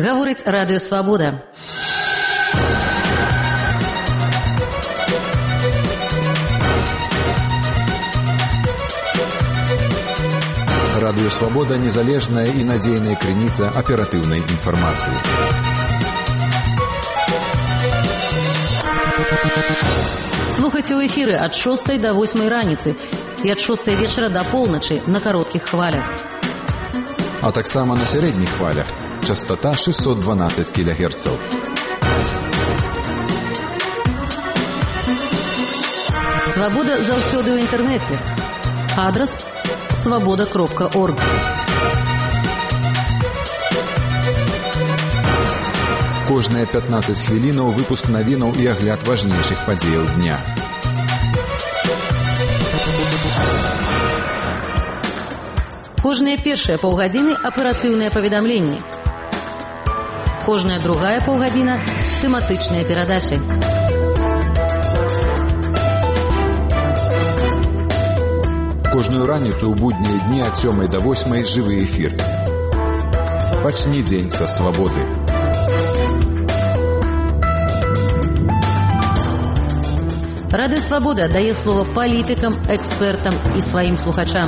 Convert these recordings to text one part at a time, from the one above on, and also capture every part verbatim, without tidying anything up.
Гаворыць Радыё Свабода. Радыё Свабода — незалежная і надзейная крыніца аператыўнай інфармацыі. Слухайце ў эфіры ад шостай да восьмай раніцы і ад шостай вечара да поўначы на кароткіх хвалях. А таксама на сярэдніх хвалях. Частота шестьсот двенадцать килогерцев. Свабода заўсёды ў інтэрнэце. Адрас свабода кропка орг. Кожныя пятнадцать хвілінаў выпуск навінаў і агляд важнейшых падзеяў дня. Кожныя першыя паўгадзіны аператыўныя паведамленні. Кожная другая паўгадзіна тэматычныя перадачы. Кожную раніцу ў буднія дні ад сёмай да восьмай жывы эфір. Пачні дзень са свабоды. Радыё Свабода дае слова палітыкам, экспертам і сваім слухачам.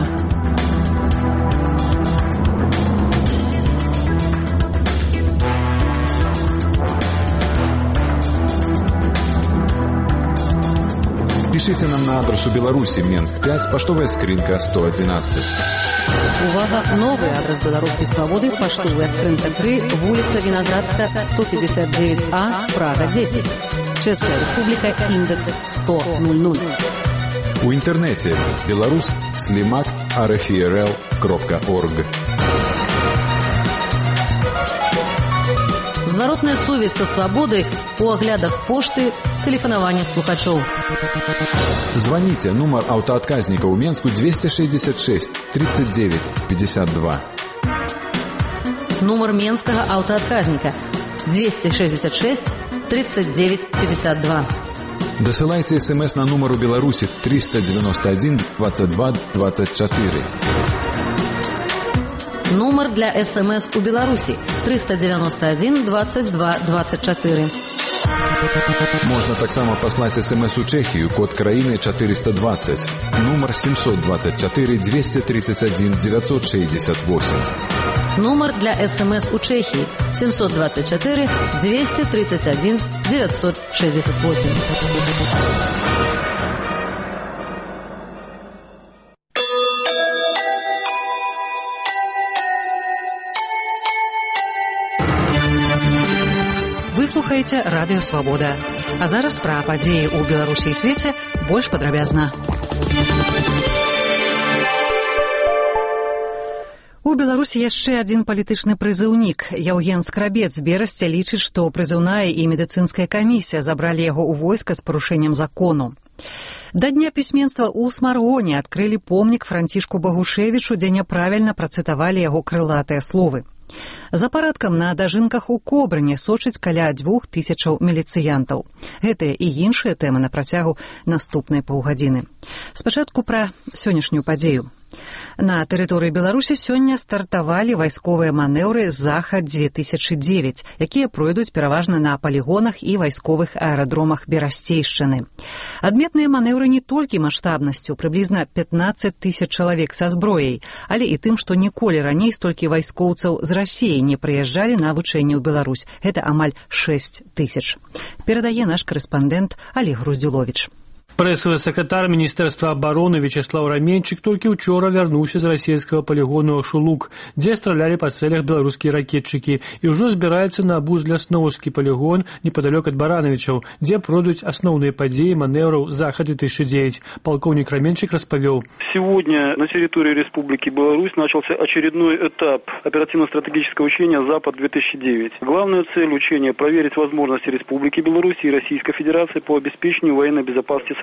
Пишите нам на адресу Беларуси, Менск пять, поштовая скринка сто одиннадцать. Увага! Новый адрес Белорусской Свободы, поштовая скринка три, улица Виноградская, сто пятьдесят девять А, Прага десять. Чешская Республика, индекс сто ноль. У интернете белорус слимак арфрл кропка орг. Зворотная сувязь со свободой у оглядах пошты, телефонования слухачоў. Звоните, номер автоотказника у Менску двести шестьдесят шесть тридцать девять пятьдесят два. Номер Менского автоотказника двести шестьдесят шесть тридцать девять пятьдесят два. Досылайте смс на номер у Беларуси триста девяносто один двадцать два двадцать четыре. Номер для СМС у Беларуси триста девяносто один двадцать два двадцать четыре. Можно таксама послать смс у Чехию, код краины четыреста двадцать, номер семьсот двадцать четыре двести тридцать один девятьсот шестьдесят восемь. Номер для СМС у Чехии семьсот двадцать четыре двести тридцать один девятьсот шестьдесят восемь. Вы слухаеце Радыё Свабода. А зараз пра падзеі ў Беларусі і свеце больш падрабязна. У Беларусі яшчэ адзін палітычны прызыўнік. Яўген Скрабец з Берасця лічыць, што прызыўная і медыцынская камісія забралі яго ў войска з парушэннем закону. Да дня пісьменства ў Смаргоне адкрылі помнік Францішку Багушевічу, дзе няправільна працытавалі яго крылатыя словы. За парадкам на дажынках у Кобрыне сочыць каля дзвюх тысячаў міліцыянтаў. Гэтыя і іншыя тэмы на працягу наступнай паўгадзіны. Спачатку пра сённяшнюю падзею. На тэрыторыі Беларусі сёння стартавалі вайсковыя манеўры «Захад две тысячы девять», якія пройдуць пераважна на палігонах і вайсковых аэрадромах Берасцейшчыны. Адметныя манеўры не толькі маштабнасцю, прыблізна пятнаццаць тысяч чалавек са зброяй, але і тым, што ніколі раней столькі вайскоўцаў з Расіі не прыязджалі на вучэнне ў Беларусь. Гэта амаль шэсць тысяч. Перадае наш карэспандэнт Олег Груздзюловіч. Прэсавы сакратар Міністэрства абароны Вячеслав Раменчык толькі ўчора вярнуўся з расійскага палігону Шулук, дзе стралялі па цэлях беларускія ракетчыкі, і ўжо збіраецца на Бузлясноўскі палігон непадалёк ад Баранавічаў, дзе пройдуць асноўныя падзеі манеўраў «Захад две тысячи девять». Полковник Раменчик распавёў. Сегодня на территории Республики Беларусь начался очередной этап оперативно-стратегического учения «Запад две тысячи девять». Главная цель учения – проверить возможности Республики Беларусь и Российской Федерации по обеспечению военной безопасности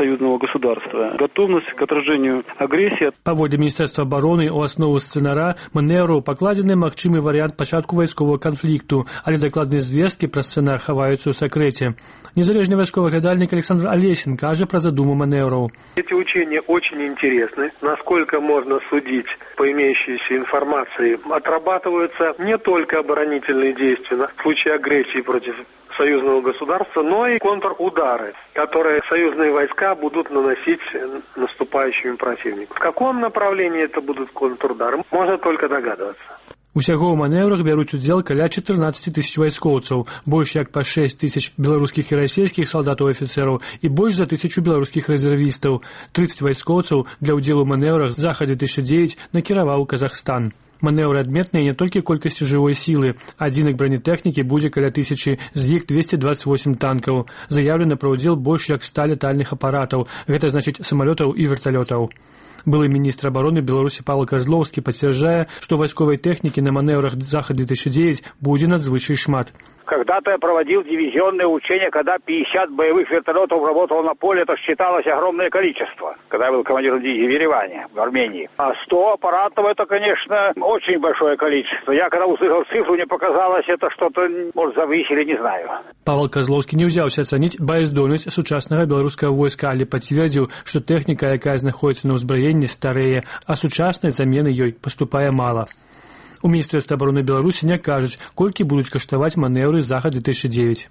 союзного государства. Готовность к отражению агрессии. Паводле Міністэрства абароны у аснову сцэнара манеўру пакладзены магчымы варыянт пачатку вайсковага канфлікту, але дакладныя звесткі пра сцэнар хаваюцца ў сакрэце. Незалежны вайсковы глядальнік Александр Олесин кажа пра задуму манеўраў. Эти учения очень интересны. Насколько можно судить по имеющейся информации, отрабатываются не только оборонительные действия в случае агрессии против союзного государства, но и контрудары, которые союзные войска будут наносить наступающему противнику. В каком направлении это будут контрудары, можно только догадываться. Усяго ў манеўрах бяруць удзел каля чатырнаццаць тысяч вайскоўцаў, больш як па шэсць тысяч беларускіх і расійскіх салдатаў і афіцэраў і больш за тысячу беларускіх рэзервістаў. трыццаць вайскоўцаў для ўдзелу ў манеўрах захад две тысячи девять накіраваў Казахстан. Манеўры адметныя не толькі колькасцю жывой сілы. Адзінак бронетэхнікі будзе каля тысячы, з іх двести двадцать восемь танкаў. Заяўлена пра ўдзел больш як ста летальных апаратаў, гэта значыць самалётаў і верталётаў. Былы министр обороны Беларуси Павел Козловский подтверждает, что войсковой техники на маневрах Захад две тысячи девять будет надзвычай шмат. Когда-то я проводил дивизионные учения, когда пятьдесят боевых вертолетов работало на поле, это считалось огромное количество, когда я был командиром дивизии в Ереване, в Армении. А сто аппаратов это, конечно, очень большое количество. Я когда услышал цифру, мне показалось, это что-то, может, завысили, не знаю. Павел Козловский не ўзяўся ацаніць баяздольнасць сучаснага беларускага войска, але пацвердзіў, што тэхніка, якая знаходзіцца на ўзбраенні, старэе, а сучаснай замены ёй паступае мала. У Міністэрстве абароны Беларусі не кажуць, колькі будуць каштаваць манеўры Захад две тысячи девять.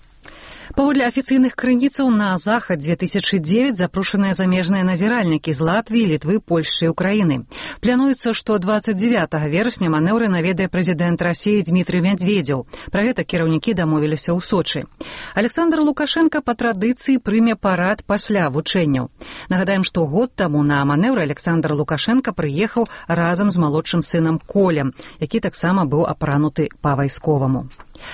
Паводле афіцыйных крыніцаў на Захад две тысячи девять запрошаныя замежныя назіральнікі з Латвіі, Літвы, Польшчы і Украіны. Плануецца, што двадцать девятого верасня манеўры наведае прэзідэнт Расіі Дмітрый Медведзеў. Пра гэта кіраўнікі дамовіліся ў Сочы. Александр Лукашенко па традыцыі прыме парад пасля вучэнняў. Нагадаем, што год таму на манеўры Александр Лукашенко прыехаў разам з малодшым сынам Колем, які таксама быў апрануты па-вайсковаму.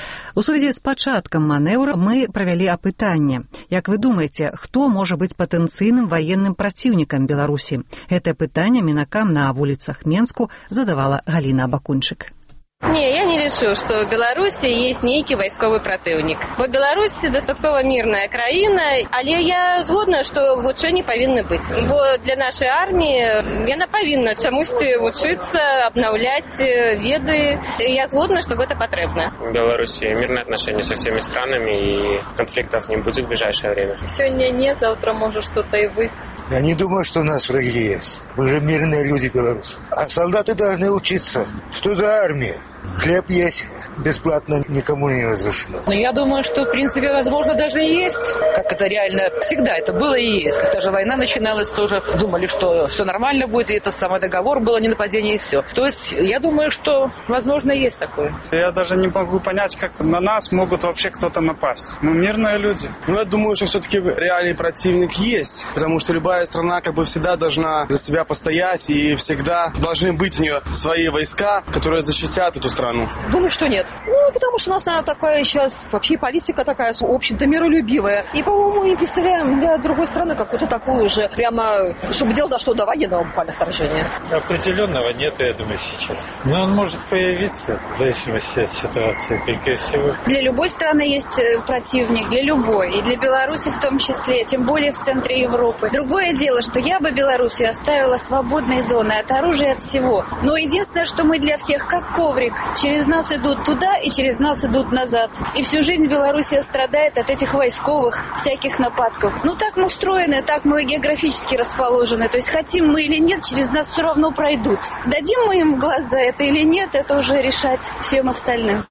У сувязі з пачаткам манеўра мы правялі апытанне. Як вы думаеце, хто можа быць патэнцыйным ваенным праціўнікам Беларусі? Гэтае пытанне мінакам на вуліцах Менску задавала Галіна Абакунчык. Не, я не лічу, што ў Беларусі есть нейкі вайсковы праціўнік. Бо Беларусь дастаткова мірная краіна, але я згодна, што вучэнні павінны быць. Бо для нашай арміі яна павінна чамусьці вучыцца, абнаўляць веды. Я згодна, што гэта патрэбна. В Беларуси мирные отношения со всеми странами, и конфликтов не будет в ближайшее время. Сегодня не, завтра может что-то и быть. Я не думаю, что у нас враги есть. Мы же мирные люди белорусы. А солдаты должны учиться. Что за армия? Хлеб есть, бесплатно никому не разрешено. Но я думаю, что, в принципе, возможно, даже и есть. Как это реально всегда это было и есть. Когда же война начиналась, тоже думали, что все нормально будет, и это самый договор было, не нападение, и все. То есть, я думаю, что, возможно, есть такое. Я даже не могу понять, как на нас могут вообще кто-то напасть. Мы мирные люди. Но я думаю, что все-таки реальный противник есть. Потому что любая страна как бы всегда должна за себя постоять, и всегда должны быть у нее свои войска, которые защитят эту страну. Думаю, что нет. Ну, потому что у нас, наверное, такая сейчас вообще политика такая, в общем-то, миролюбивая. И, по-моему, не представляем для другой страны какую-то такую уже, прямо, чтобы дело дошло до военного буквально вторжения. Определенного нет, я думаю, сейчас. Но он может появиться в зависимости от ситуации, только и всего. Для любой страны есть противник, для любой. И для Беларуси в том числе, тем более в центре Европы. Другое дело, что я бы Белоруссию оставила свободной зоной от оружия, от всего. Но единственное, что мы для всех как коврик. Через нас идут туда и через нас идут назад. И всю жизнь Белоруссия страдает от этих войсковых всяких нападков. Ну так мы устроены, так мы географически расположены. То есть хотим мы или нет, через нас все равно пройдут. Дадим мы им в глаз за это или нет, это уже решать всем остальным.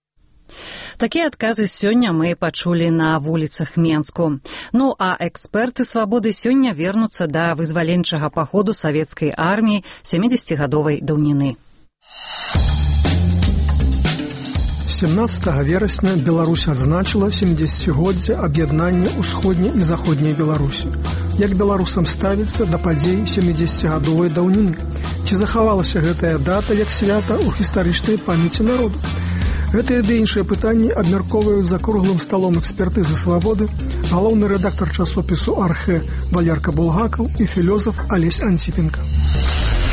Такія адказы сёння мы пачулі на вуліцах Менску. Ну, а эксперты свабоды сёння вернуцца да вызваленчага паходу савецкай арміі сямідзесяцігадовай даўніны. семнадцатого верасня Беларусь адзначыла сямідзесяцігоддзе аб'яднання ўсходняй і заходняй Беларусі. Як беларусам ставіцца да падзей сямідзесяцігадовай даўніны? Ці захавалася гэтая дата як свята ў гістарычнай памяці народу? Гэтыя ды іншыя пытанні абмяркоўваюць за круглым сталом экспертызы свабоды галоўны рэдактар часопісу «Архэ» Валерка Булгакаў і філёзаф Алесь Антипенко.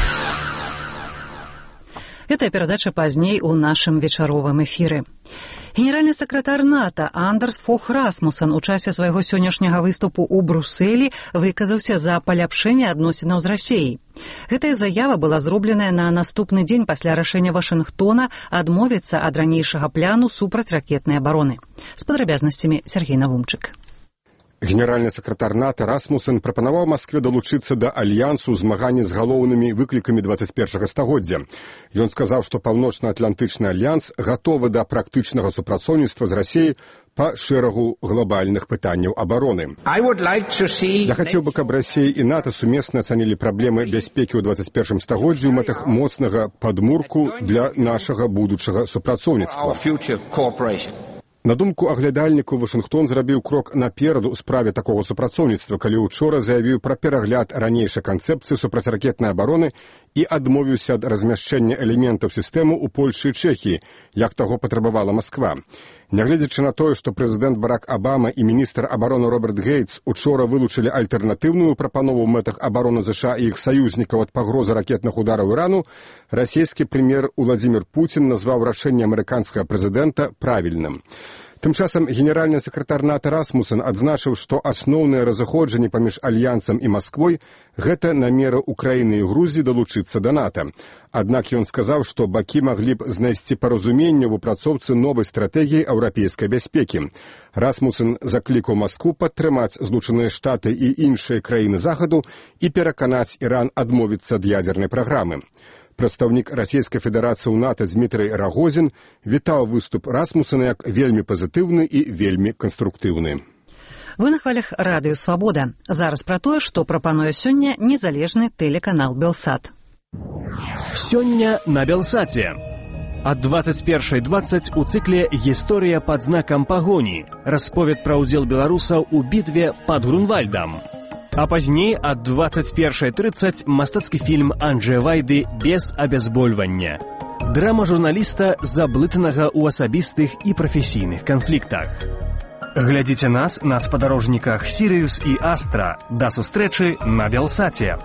Гэтая перадача пазней у нашым вечаровым эфіры. Генеральны сакратар НАТО Андерс Фох Расмуссен у часе свайго сённяшняга выступу ў Брусэлі выказаўся за паляпшэнне адносінаў з Расіяй. Гэтая заява была зробленая на наступны дзень пасля рашэння Вашынгтона адмовіцца ад ранейшага пляну супрацьракетнай абароны. З падрабязнасцямі Сергей Навумчык. Генеральны сакратар НАТО Расмуссен прапанаваў Маскве далучыцца да альянсу змагання з галоўнымі выклікамі дваццаць першага стагоддзя. Ён сказаў, што паўночна-атлантычны альянс гатовы да практычнага супрацоўніцтва з Расіяй па шэрагу глобальных пытанняў абароны. Like see... Я хацеў бы, каб Расія і НАТО сумесна ацанілі праблемы бяспекі ў дваццаць першым стагоддзі ў мэтах моцнага падмурку для нашага будучага супрацоўніцтва. На думку аглядальнікаў, Вашынгтон зрабіў крок наперад у справе такога супрацоўніцтва, калі учора заявіў пра перагляд ранейшай канцэпцыі супрацьракетнай абароны і адмовіўся ад размяшчэння элементаў сістэмы ў Польшы і Чэхіі, як таго патрабавала Масква. Нягледзячы на тое, што прэзідэнт Барак Абама і міністр абароны Роберт Гейтс учора вылучылі альтэрнатыўную прапанову ў мэтах абароны ЗША і іх саюзнікаў ад пагрозы ракетных удараў Ірану, расійскі прэм'ер Уладзімір Пуцін назваў рашэнне амерыканскага прэзідэнта правільным. Тым часам генеральны сакратар НАТО Расмуссен адзначыў, што асноўныя разыходжанні паміж альянсам і Масквой – гэта намеры Украіны і Грузіі далучыцца да НАТО. Аднак ён сказаў, што бакі маглі б знайсці паразуменне ў выпрацоўцы новай стратэгіі еўрапейскай бяспекі. Расмуссен заклікаў Маскву падтрымаць Злучаныя Штаты і іншыя краіны Захаду і пераканаць Іран адмовіцца ад ядзернай праграмы. Прадстаўнік Расійскай Федэрацыі ў НАТО Дмітрый Рагозін вітаў выступ Расмуссена як вельмі пазітыўны і вельмі канструктыўны. Вы на хвалях радыё «Свабода». Зараз пра тое, што прапануе сёння незалежны тэлеканал «Белсат». Сёння на «Белсаце». Ад двадцать першай двадцать у цыкле «Гісторыя пад знакам пагоні». Расповед пра ўдзел беларусаў у бітве пад Грунвальдам. А пазней ад двадцать першай трыццаць мастацкі фільм Анджэя Вайды «Без абязбольвання». Драма журналіста, заблытанага ў асабістых і прафесійных канфліктах. Глядзіце нас на спадарожніках «Сірыюс» і «Астра». Да сустрэчы на «Белсаце».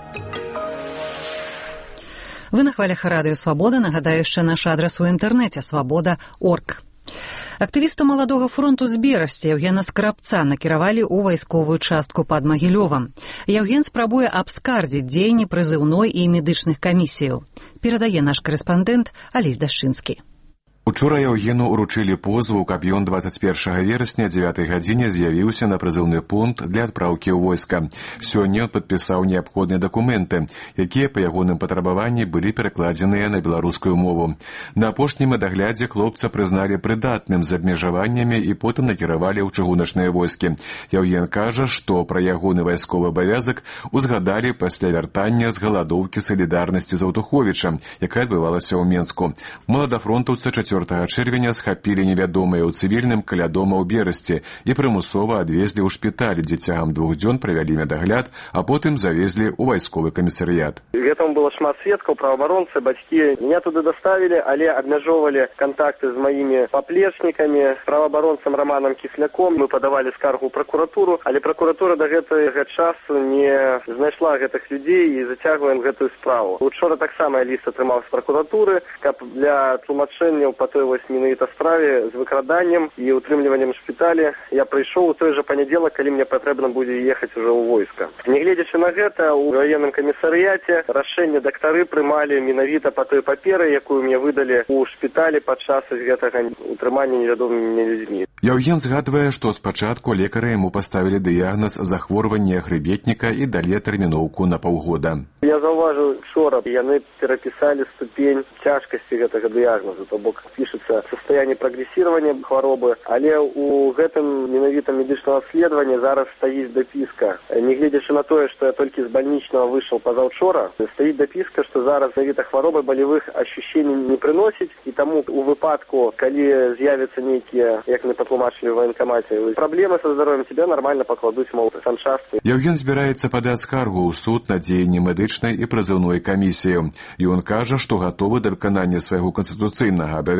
Вы на хвалях радыё «Свабода». Нагадаю яшчэ наш адрас у інтэрнэце свабода крапка орг. Актывіста маладога фронту з Берасці Яўгена Скрабца накіравалі ў вайсковую частку пад Магілёвам. Яўген спрабуе абскардзіць дзеянні прызыўной і медычных камісіяў. Перадае наш карэспандэнт Алесь Дашчынскі. Учора Яўгену уручылі позву, каб ён двадцать першага верасня дзевятай гадзіне з'явіўся на прызыўны пункт для адпраўкі ў войска. Сёння ён падпісаў неабходныя дакументы, якія па ягоным патрабаванні былі перакладзеныя на беларускую мову. На апошнім адаглядзе хлопца прызналі прыдатным з абмежаваннямі і потым накіравалі ў чыгуначныя войскі. Яўген кажа, што пра ягоны вайсковы абавязак узгадалі пасля вяртання з галадоўкі салідарнасці Заўтуховіча, якая адбывалася ў Менску. Маладафронтаўцы чацвёртага чэрвеня схапілі невядомыя ў цывільным каля дома ў Берасці і прымусова адвезлі ў шпіталь, дзе цягам двух дзён правялі медагляд, а потым завезлі ў вайсковы камісарыят. Гэтаму было шмат сведкаў, праваабаронцы, бацькі. Меня туды даставілі, але абмяжоўвалі кантакты з маімі паплечнікамі, праваабаронцам Романом Кісляком. Мы падавалі скаргу ў пракуратуру, але пракуратура да гэтага часу не знайшла гэтых людзей і зацягваем гэтую справу. Учора таксама ліст атрымаў з пракуратуры, каб для тлумачэнняў по той вось менавіта справе з выкраданнем і утрымліваннем шпіталі я прыйшоў у той жа панядзелак, калі мне патрэбна будзе ехаць ужо ў войска. Нягледзячы на гэта, у ваенным камісарыяце рашэнне дактары прымалі менавіта па той паперы, якую мне выдалі ў шпіталі падчас гэтага утрымання невядомымі людзьмі. Яўген згадвае, што спачатку лекары яму паставілі дыягназ захворвання хрыбетніка і далі тэрміноўку на паўгода. Я заўважыў учора, яны перапісалі ступень цяжкасці гэтага дыягназу, то бок пішецца состояние прагрэсіравання хваробы, але у гэтым менавіта медычнага абследавання зараз стаіць дапіска. Нягледзячы на тое, што я толькі з бальнічнага выйшаў пазаўчора, стаіць дапіска, што зараз менавіта хваробы балевых ачушченняў не прыносіць, і таму у выпадку, калі з'явяцца нейкія, як мы патлумачылі ў ваенкамаце, праблемы са здароўем, тебя нормально пакладуць, мол, санчасткі. Яўген збіраецца падаць скаргу ў суд на дзеянні медычнай і прызыўной камісіі. І ён кажа, што гатовы да выканання свайго канстытуцыйнага абавязку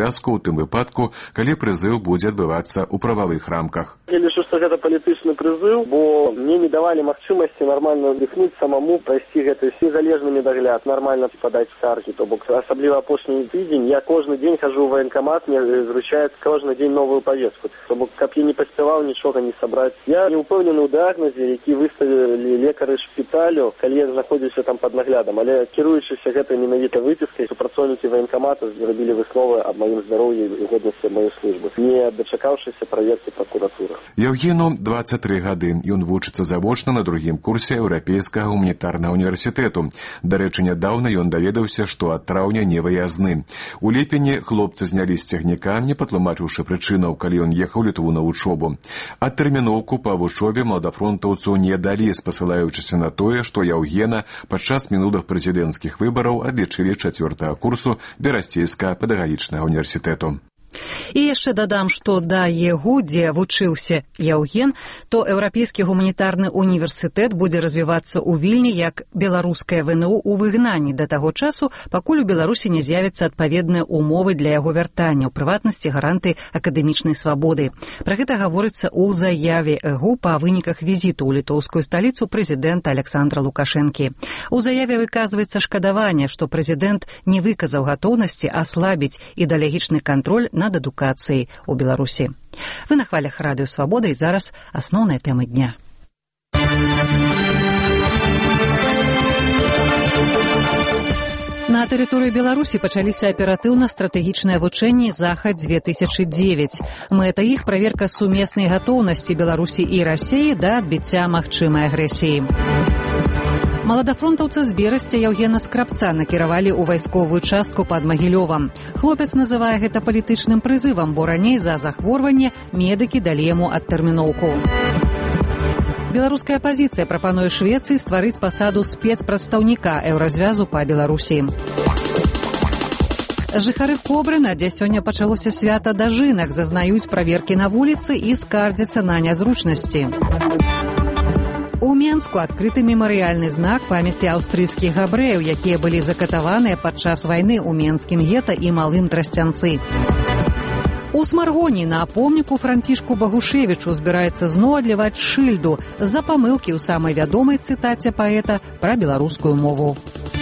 абавязку ў тым выпадку, калі прызыў будзе адбывацца ў прававых рамках. Я лічу, што гэта палітычны прызыў, бо мне не давалі магчымасці нармальна вдыхнуць самому, прайсці гэты незалежны медагляд, нармальна падаць скаргі. То бок, асабліва апошні тыдзень, я кожны дзень хожу ў военкомат, мне зручаюць кожны дзень новую повестку. То бок, каб я не паспяваў нічога не сабраць. Я не ўпэўнены ў дыягнозе, які выставілі лекары шпіталю, калі я знаходзіўся там пад наглядам. Але кіруючыся гэтай менавіта выпіскай, супрацоўнікі военкомата зрабілі высновы аб маім здароўі і годнасці маёй службы, не дачакаўшыся праверкі пракуратуры. Яўгену дваццаць тры гады. Ён вучыцца завочна на другім курсе Еўрапейскага гуманітарнага універсітэту. Дарэчы, нядаўна ён даведаўся, што ад траўня не выязны. У ліпені хлопцы знялі з цягніка, не патлумачыўшы прычынаў, калі ён ехаў Літву на вучобу. Адтэрміноўку па вучобе маладафронтаўцу не далі, спасылаючыся на тое, што Яўгена падчас мінулых прэзідэнцкіх выбараў адлічылі чацвёртага курсу Берасцейскага педагагічнага універсітэту. І яшчэ дадам, што да ЕГУ, дзе вучыўся Яўген, то Еўрапейскі гуманітарны універсітэт будзе развівацца ў Вільні як беларускае ВНУ ў выгнанні да таго часу, пакуль у Беларусі не з'явяцца адпаведныя умовы для яго вяртання, у прыватнасці гаранты акадэмічнай свабоды. Пра гэта гаворыцца ў заяве ЕГУ па выніках візіту ў літоўскую сталіцу прэзідэнта Александра Лукашэнкі. У заяве выказваецца шкадаванне, што прэзідэнт не выказаў гатоўнасці аслабіць ідэалагічны кантроль над адукацыяй у Беларусі. Вы на хвалях радыё Свабода, і зараз асноўныя тэмы дня. На тэрыторыі Беларусі пачаліся аператыўна-стратэгічныя вучэнні «Захад-две тысячы девять». Мэта іх – праверка сумеснай гатоўнасці Беларусі і Расіі да адбіцця магчымай агрэсіі. Маладафронтаўца з Берасця Яўгена Скрабца накіравалі ў вайсковую частку пад Магілёвам. Хлопец называе гэта палітычным прызывам, бо раней за захворванне медыкі далі яму адтэрміноўку. Беларуская апазіцыя прапануе Швецыі стварыць пасаду спецпрадстаўніка Еўразвязу па Беларусі. Жыхары Кобры, дзе сёння пачалося свята дажынак, зазнаюць праверкі на вуліцы і скардзяцца на нязручнасці. У Менску адкрыты мемарыяльны знак памяці аўстрыйскіх габрэяў, якія былі закатаваныя падчас вайны ў менскім гета і Малым Трасцянцы. У Смаргоні на помніку Францішку Багушевічу збіраецца зноў адліваць шыльду з-за памылкі ў самай вядомай цытаце паэта пра беларускую мову.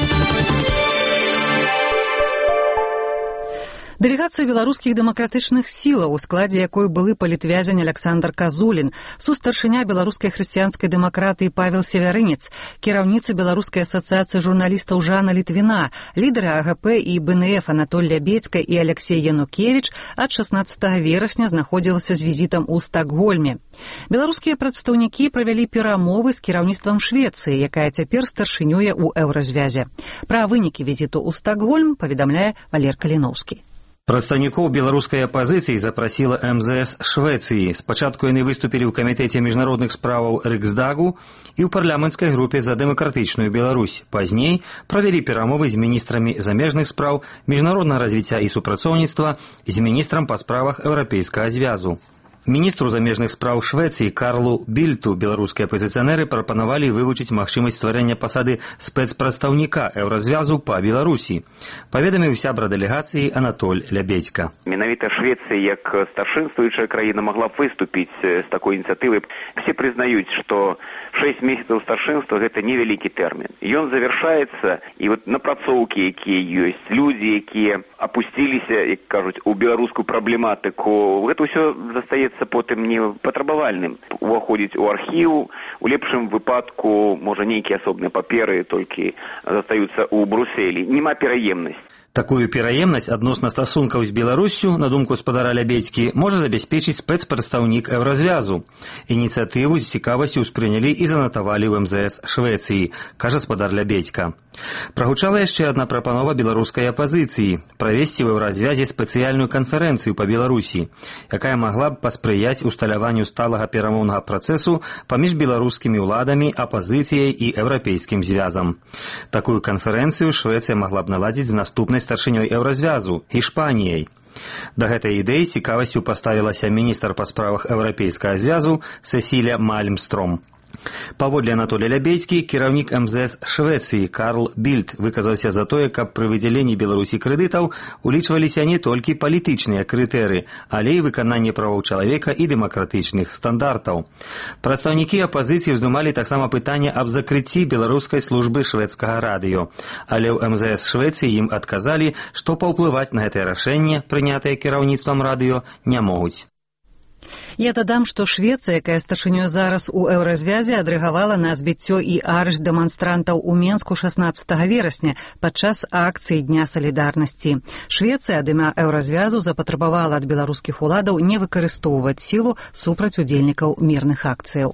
Дэлегацыя беларускіх дэмакратычных сілаў, у складзе якой былы палітвязень Александр Казулін, сустаршыня беларускай хрысціянскай дэмакратыі Павел Севярынец, кіраўніца беларускай асацыяцыі журналістаў Жанна Літвіна, лідары АГП і БНФ Анатоль Бецька і Алексей Янукевіч ад шаснаццатага верасня знаходзілася з візітам у Стакгольме. Беларускія прадстаўнікі правялі перамовы з кіраўніцтвам Швецыі, якая цяпер старшынюе ў Еўразвязе. Пра вынікі візіту ў Стакгольм паведамляе Валер Каліноўскі. Прадстаўнікоў беларускай апазіцыі запрасіла эм зэ эс Швецыі. Спачатку яны выступілі ў камітэце міжнародных справаў Рыксдагу і ў парламенцкай групе за дэмакратычную Беларусь. Пазней правялі перамовы з міністрамі замежных спраў, міжнароднага развіцця і супрацоўніцтва, з міністрам па справах Еўрапейскага звязу. Міністру замежных спраў Швецыі Карлу Більту беларускія апазіцыянеры прапанавалі вывучыць магчымасць стварэння пасады спецпрадстаўніка Еўразвязу па Беларусі. Паведаміў сябра дэлегацыі Анатоль Лябедзька. Менавіта Швецыя, як старшынствуючая краіна, могла б выступіць з такой ініцыятывай. Все прызнаюць, што шэсць месяцаў старшынства – гэта невялікі тэрмін. Ён завяршаецца, і вот напрацоўкі, якія ёсць, людзі, якія апусціліся, як кажуць, у беларускую праблематыку, гэта ўсё застаецца потым не патрабавальным. Уваходзіць у архіў, у лепшым выпадку, можа, нейкія асобныя паперы толькі застаюцца ў Брусэлі. Нема пераемнасць. Такую пераемнасць адносна стасункаў з Беларуссю, на думку спадара Лябедзькі, можа забяспечыць спецпрадстаўнік Еўразвязу. Ініцыятыву з цікавасцю ўспрынялі і занатавалі ў эм зэ эс Швецыі, кажа спадар Лябедзька. Прагучала яшчэ адна прапанова беларускай апазіцыі – правесці ў Еўразвязе спецыяльную канферэнцыю па Беларусі, якая магла б паспрыяць усталяванню сталага перамоўнага працэсу паміж беларускімі ўладамі, апазіцыяй і Еўрапейскім звязам. Такую канферэнцыю Швецыя магла б наладзіць з наступнай старшынёй Еўразвязу – Ішпаніяй. Да гэтай ідэі цікавасцю паставілася міністр па справах Еўрапейскага звязу Сесілія Мальмстром. Паводле Анатолія Лябедзькі, кіраўнік эм зэ эс Швецыі Карл Більд выказаўся за тое, каб пры выдзяленні Беларусі крэдытаў улічваліся не толькі палітычныя крытэры, але і выкананне правоў чалавека і дэмакратычных стандартаў. Прадстаўнікі апазіцыі ўздымалі таксама пытанне аб закрыцці беларускай службы шведскага радыё. Але ў эм зэ эс Швецыі ім адказалі, што паўплываць на гэтае рашэнне, прынятае кіраўніцтвам радыё, не могуць. Я дадам, што Швецыя, якая старшынёй зараз у еўразвязе, адрэагавала на збіццё і арышт дэманстрантаў у Менску шаснаццатага верасня падчас акцыі Дня салідарнасці. Швецыя ад імя еўразвязу запатрабавала ад беларускіх уладаў не выкарыстоўваць сілу супраць удзельнікаў мірных акцыяў.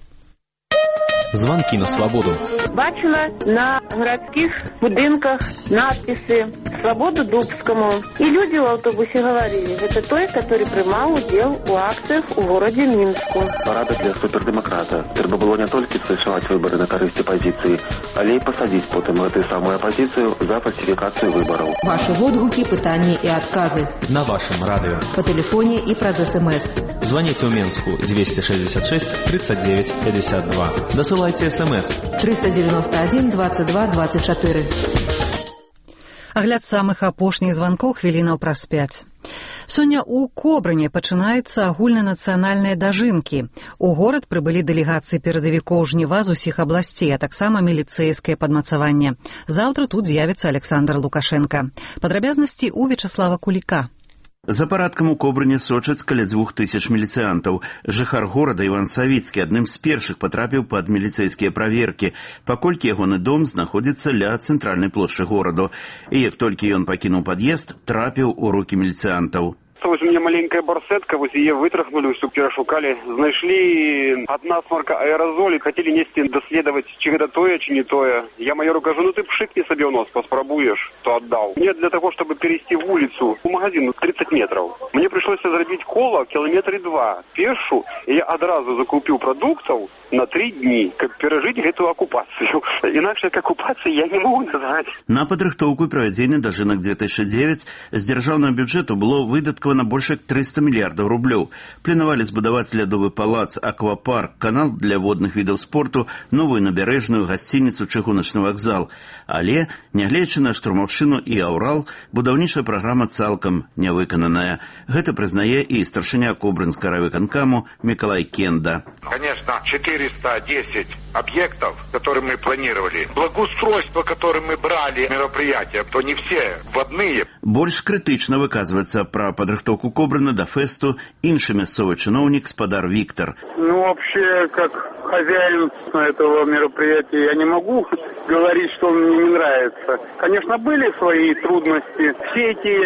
Звонки на свободу. Бачила на городских будинках надписи «Свободу Дубскому». И люди в автобусе говорили, это той, который принимал удел у акциях у городе Минску. Парада для супердемократа. Треба было не только совершать выборы на корысти оппозиции, але и посадить потом эту самую оппозицию за фальсификацию выборов. Ваши водгуки, пытания и отказы. На вашем радио. По телефоне и про СМС. Звоните в Минску двести шестьдесят шесть тридцать девять пятьдесят два. Досылайте СМС. триста девяносто один двадцать два двадцать четыре. Агляд самых апошніх званкоў хвілінаў праз пяць. Сёння ў Кобрыне пачынаюцца агульнанацыянальныя дажынкі. У горад прыбылі дэлегацыі перадавікоў жніва з усіх абласцей, а таксама міліцэйскае падмацаванне. Заўтра тут з'явіцца Александр Лукашенко. Падрабязнасці ў Вячаслава Куліка. За парадкам у Кобрыне сочаць каля дзвюх тысяч міліцыянтаў. Жыхар горада Іван Савіцкі адным з першых патрапіў пад міліцэйскія праверкі, паколькі ягоны дом знаходзіцца ля цэнтральнай плошчы гораду. І як толькі ён пакінуў пад'езд, трапіў у рукі міліцыянтаў. Вось у меня маленькая барсетка, вось ее вытрахнули, все перешукали, нашли от насморка аэрозоли, хотели нести доследовать, чи это тое, чи не тое. Я майору кажу, ну ты пшикни себе в нос, поспробуешь, то отдал. Мне для того, чтобы перейти в улицу, в магазин тридцать метров, мне пришлось зробить коло километра два пешу, и я одразу закупил продуктов на три дни, как пережить эту оккупацию. Иначе как оккупацию я не могу назвать. На падрыхтоўку і правядзення дажынак две тысячи девять з дзяржаўнага бюджэту было выдаткавана больше триста миллиардов рублёў. Планавалі збудаваць лядовы палац, аквапарк, канал для водных відаў спорту, новую набярэжную, гасцініцу, чыгуначны вакзал. Але, нягледзячы на штурмаўшчыну і аўрал, будаўнічая праграма цалкам не выкананая. Гэта прызнае і старшыня Кобрынскага райвыканкаму Миколай Кенда. Конечно, четыреста десять объектов, которые мы планировали, благоустройство, которым мы брали мероприятия, то не все водные. Больш крытычна выказваецца пра падрыхтоўку Кобрына да фэсту іншы мясцовы чыноўнік спадар Виктор. Ну, вообще, как хозяин этого мероприятия, я не могу говорить, что мне не нравится. Конечно, были свои трудности. Все эти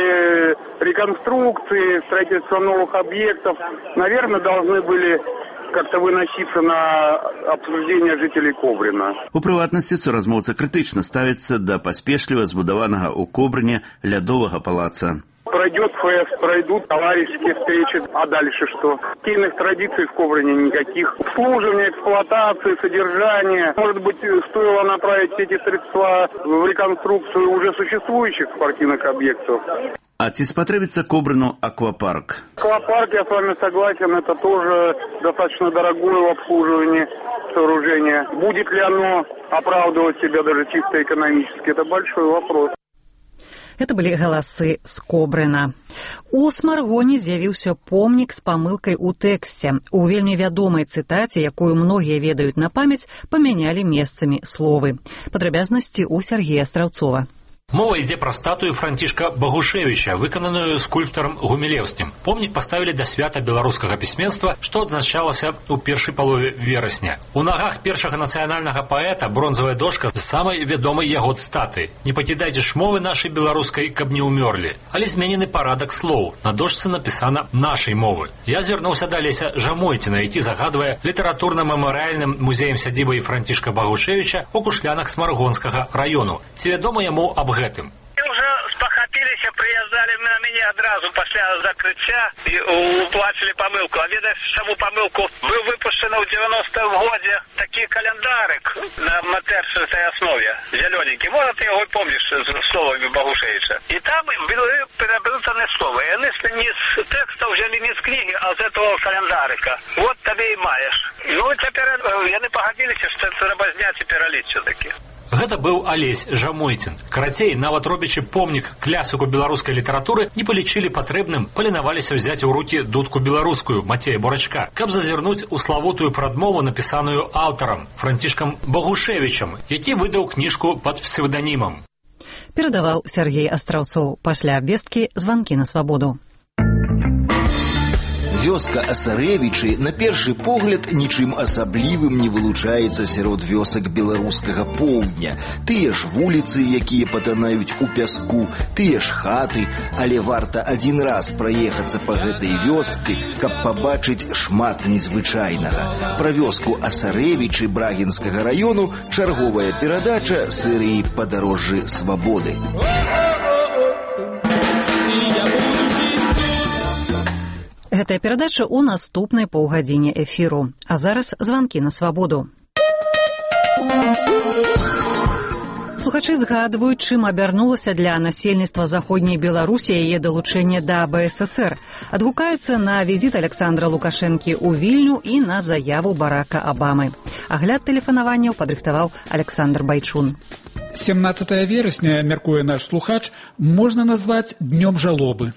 реконструкции, строительство новых объектов, наверное, должны были как-то выноситься на обсуждение жителей Кобрина. У прыватнасці суразмоўца крытычна ставіцца да паспешліва збудаванага ў Кобрыне лядовага палаца. Пройдет фест, пройдут товарищеские встречи, а дальше что? Стильных традиций в Кобрине никаких. Обслуживание, эксплуатация, содержание. Может быть, стоило направить эти средства в реконструкцию уже существующих спортивных объектов. А ці спатрэбіцца Кобрыну аквапарк? Аквапарк, я с вами согласен, это тоже достаточно дорогое в обслуживании сооружение. Будет ли оно оправдывать себя даже чисто экономически? Это большой вопрос. Это былі галасы з Кобрына. У Смаргоне з'явіўся помнік з памылкай у тэксце. У вельмі вядомай цытаце, якую многія ведаюць на памяць, памянялі месцамі словы. Падрабязнасці ў Сергея Страўцова. Мова ідзе пра статую Францішка Багушевіча, выкананую скульптарам Гумілеўскім. Помнік паставілі да свята беларускага пісьменства, што адзначалася ў першай палове верасня. У нагах першага нацыянальнага паэта бронзавая дошка з самай вядомай яго цытаты. Не пакідайце ж мовы нашай беларускай, каб не ўмёрлі. Але зменены парадак слоў. На дошцы напісана нашай мовы. Я звярнуўся да Леся Жамойціна, які загадвае літаратурна-мемарыяльным музеем сядзібай Францішка Багушевіча у Кушлянах Смаргонскага раёну. Ці вядома яму аб гэтым? Уже спохопились, приезжали на меня адразу пасля закрыцця уплацілі памылку. А ведаеш, чаму памылку? Быў выпушчаны ў девяностым годзе такі календарык на матэрчатай аснове, зялёненькі. Можа, ты яго помніш з словамі Багушевіча. І там былі перабрытаны словы. Яны не з тэкстаў взяли не з кнігі, а з этого календарыка. Вот табе і маеш. Ну, цяпер яны пагадзіліся, што трэба зняць і пераліць все-таки. Гэта быў Алесь Жамойцін. Карацей, нават робячы помнік клясіку беларускай літаратуры, не палічылі патрэбным, паленаваліся ўзяць у рукі дудку беларускую Мацея Бурачка, каб зазірнуць у славутую прадмову, напісаную аўтарам Францішкам Багушевічам, які выдаў кніжку пад псевданімам. Перадаваў Сергей Астраўцоў. Пасля абвесткі званкі на свабоду. Вёска Асарэвічы на першы погляд нічым асаблівым не вылучаецца сярод вёсак беларускага поўдня. Тыя ж вуліцы, якія патанаюць у пяску, тыя ж хаты, але варта адзін раз праехацца па гэтай вёсцы, каб пабачыць шмат незвычайнага. Пра вёску Асарэвічы Брагінскага раёну чарговая перадача серыі «Падарожжы свабоды». Гэтая перадача ў наступнай паўгадзіне эфіру. А зараз званкі на свабоду. Слухачы згадваюць, чым абярнулася для насельніцтва заходняй Беларусі яе далучэнне да бэ эс эсэр. Адгукаюцца на візіт Александра Лукашэнкі ў Вільню і на заяву Барака Абамы. Агляд тэлефанаванняў падрыхтаваў Александр Байчун. семнадцатое верасня, мяркуе наш слухач, можна назваць днём жалобы.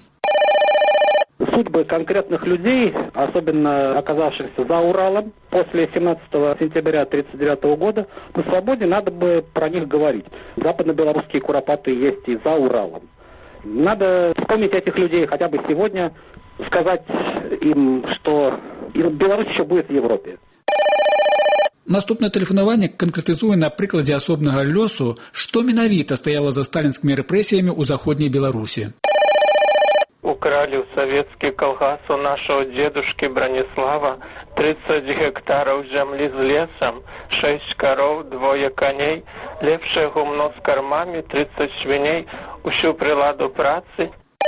Судьбы конкретных людей, особенно оказавшихся за Уралом, после семнадцатого сентября тысяча девятьсот тридцать девятого года, на свободе надо бы про них говорить. Западно-белорусские куропаты есть и за Уралом. Надо вспомнить этих людей хотя бы сегодня, сказать им, что Беларусь еще будет в Европе. Наступнае тэлефанаванне канкрэтызуе на прыкладзе асобнага лёсу, што менавіта стаяла за сталінскімі рэпрэсіямі ў заходняй Беларусі. Украли в советский колхоз у нашего дедушки Бронислава тридцать гектаров земли с лесом, шесть коров, двое коней, лепшее гумно с кормами, тридцать свиней, усю приладу працы.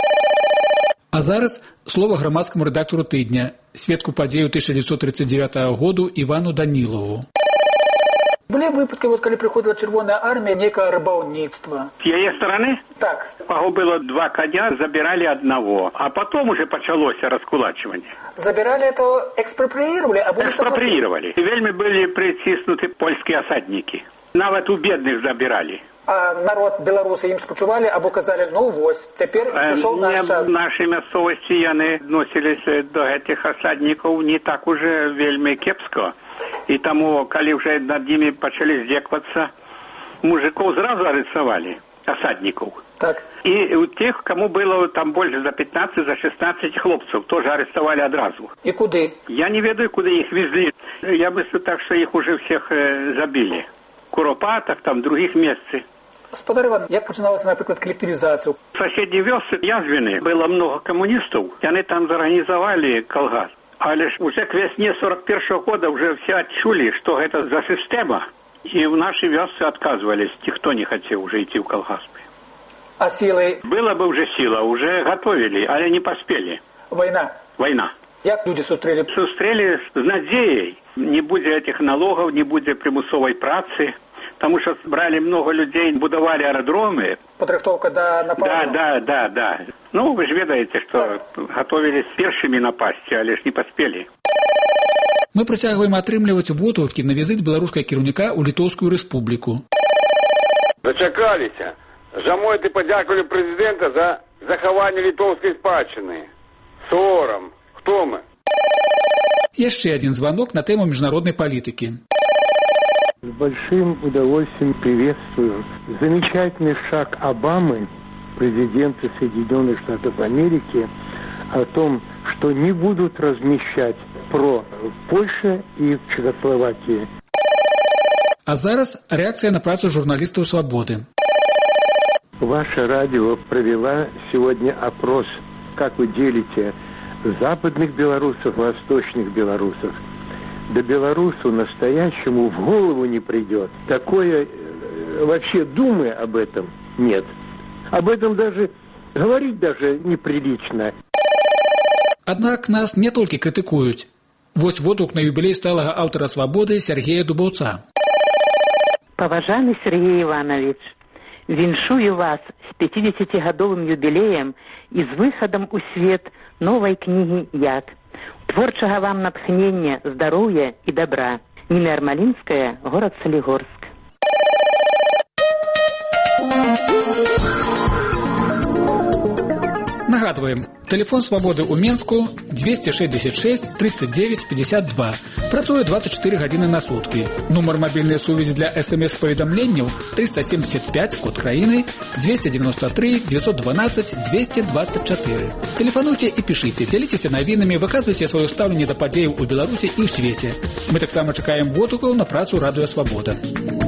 А зараз слово грамадскаму рэдактару тыдня, сведку падзею тысяча девятьсот тридцать девятого году Ивану Данилову. Были выпадки, вот когда приходила Червоная армия, некое рыболовництво. С ее стороны? Так. Было два коня, забирали одного, а потом уже началось раскулачивание. Забирали это, экспроприировали? А экспроприировали. Вельми были притиснуты польские осадники. Нават у бедных забирали. А народ белорусы им спочували, або казали, ну вось, теперь пришел наш час. В нашей местности яны относились до этих осадников не так уже вельми кепско. И тому, когда уже над ними начали здекваться, мужиков сразу арестовали, осадников. Так. И у тех, кому было там больше за пятнадцать, за шестнадцать хлопцев, тоже арестовали одразу. И куда? Я не ведаю, куда их везли. Я мыслю так, что их уже всех э, забили. В Куропатах, там, других местах. Господар Иван, як починалася, наприклад, коллективизация? В соседней вёске Язвины было много коммунистов, и они там зорганизовали колгасп. Але ж уже к весне сорок первого года уже все отчули, что это за система. И в нашей вёске отказывались, никто не хотел уже идти в колгоспы. А силы? Была бы уже сила, уже готовили, але не поспели. Война? Война. Як люди сустрели? Сустрели с надеей. Не будет этих налогов, не будет примусовой працы. Потому что брали много людей, будовали аэродромы. Подрыхтовка до нападу? Да, да, да, да. Ну, вы же ведаете, что так. Готовились первыми напасть, а лишь не поспели. Мы працягваем атрымліваць водгукі на візіт беларускага кіраўніка ў Літоўскую рэспубліку. Дачакаліся. Жамойцы падзякавалі прэзідэнта за захаванне літоўскай спадчыны. Сорам. Хто мы? Яшчэ адзін званок на тэму міжнароднай палітыкі. С большим удовольствием приветствую замечательный шаг Обамы, президента Соединенных Штатов Америки, о том, что не будут размещать ПРО в Польше и в Чехословакии. А зараз реакция на працу журналистов «Свободы». Ваше радио провела сегодня опрос, как вы делите западных белорусов, восточных белорусов. Да белорусу настоящему в голову не придет. Такое, вообще думы об этом нет. Об этом даже Говорить даже неприлично. Аднак нас не толькі крытыкуюць. Вось водгук на юбілей сталага аўтара «Свабоды» Сергея Дубаўца. Паважаны Сергей Иванович, віншую вас с пятидесятигодовым юбилеем и с выходом у свет новой книги «Яд». Творчего вам натхнения, здоровья и добра. Нина Ермолинская, город Солигорск. Нагадываем, телефон «Свободы» у Менску двести шестьдесят шесть тридцать девять пятьдесят два. Працуе двадцать четыре гадзіны на сутки. Нумар мобильной сувязі для смс-поведомлений триста семьдесят пять, код краины, двести девяносто три девятьсот двенадцать двести двадцать четыре. Телефонуйте и пишите, делитесь навинами, выказывайте свое ставление до подеев у Беларуси и в свете. Мы так само чекаем водгуков на працу Радио Свобода.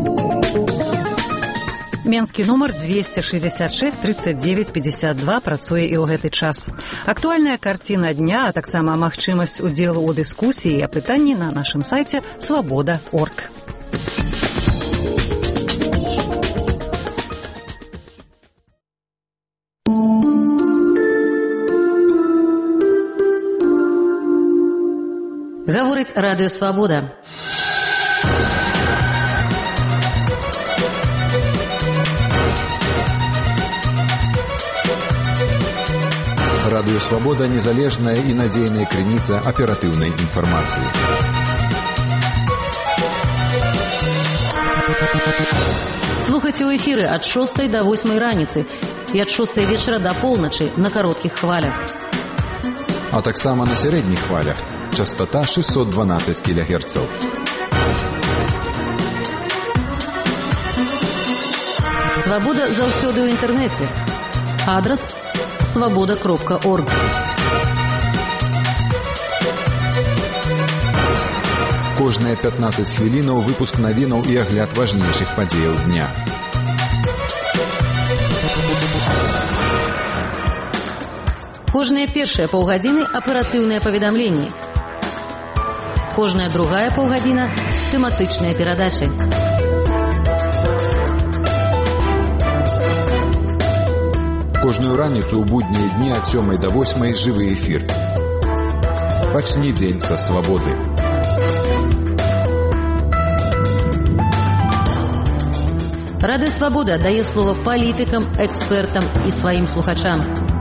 Менскі нумар двести шестьдесят шесть тридцать девять пятьдесят два працуе і ў гэты час. Актуальная карціна дня, а таксама магчымасць удзелу ў дыскусіі і апытанні на нашым сайце свабода точка орг. Гаворыць Радыё Свабода. Радио «Свобода» – незалежная и надежная крыница оперативной информации. Слухайте у эфиры от шостой до восьмой раницы и от шостой вечера до полночи на коротких хвалях. А так само на средних хвалях. Частота шестьсот двенадцать килогерцев. Свобода заўсёды ў інтэрнэце. Адрес свобода точка орг. Кожныя пятнадцать хвілінаў выпуск навінаў і агляд важнейшых падзеяў дня. Кожныя першыя паўгадзіны аператыўныя паведамленні. Кожная другая паўгадзіна тэматычныя перадачы. Кожную раніцу ў буднія дні ад сёмай да восьмай жывы эфір. Пачні дзень са свабоды. Радыё Свабода дае слова палітыкам, экспертам і сваім слухачам.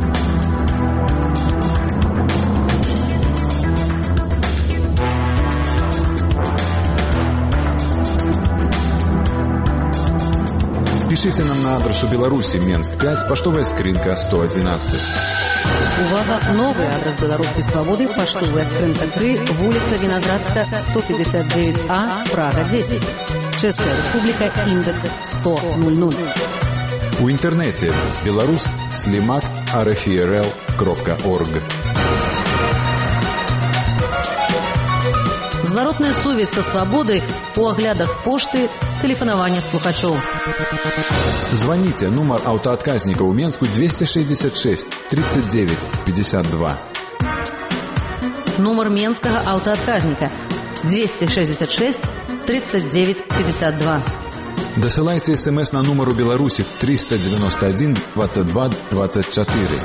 Пишите нам на адрес у Беларуси, Менск пять, поштовая скринка сто одиннадцать. Увага, новый адрес Белорусской Свободы, поштовая скринка три, улица Виноградская, сто пятьдесят девять А, Прага десять. Чешская Республика, индекс сто ноль. У интернете белорус слимак рфрл точка орг. Зворотная сувязь со свободой у оглядах пошты, телефонования слухачов. Звоните, номер автоотказника у Менску двести шестьдесят шесть тридцать девять пятьдесят два. Номер Менского автоотказника двести шестьдесят шесть тридцать девять пятьдесят два. Досылайте смс на номер у Беларуси триста девяносто один двадцать два двадцать четыре.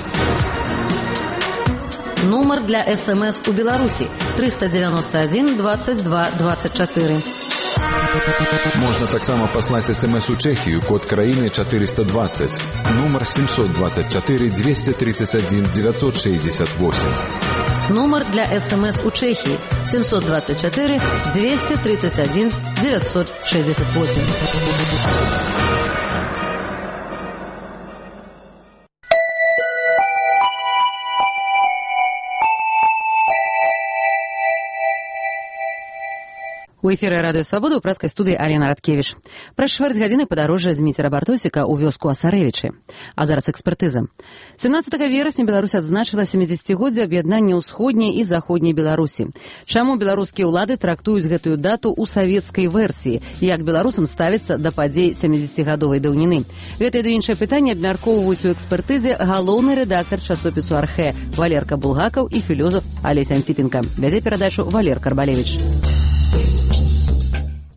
Номер для СМС у Беларуси триста девяносто один двадцать два двадцать четыре. Можно так само послать смс у Чехию, код краины четыреста двадцать, номер семьсот двадцать четыре двести тридцать один девятьсот шестьдесят восемь. Номер для СМС у Чехии семьсот двадцать четыре двести тридцать один девятьсот шестьдесят восемь. У эфіры Радыё Свабода ў праскай студыі Алена Радкевіч. Праз чвэрць гадзіны падарожжа з Міцера Бартосіка ў вёску Асарэвічы. А зараз экспертыза. сямнаццатага верасня Беларусь адзначыла сямідзесяцігоддзе аб'яднання ўсходняй і заходняй Беларусі. Чаму беларускія ўлады трактуюць гэтую дату ў савецкай версіі? Як беларусам ставіцца да падзей сямідзесяцігадовай даўніны? Гэтае ды іншае пытанне абмяркоўваюць у экспертызе галоўны рэдактар часопісу «Архэ» Валерка Булгакаў і філёзаф Алесь Антипенко. Вядзе перадачу Валер Карбалевіч.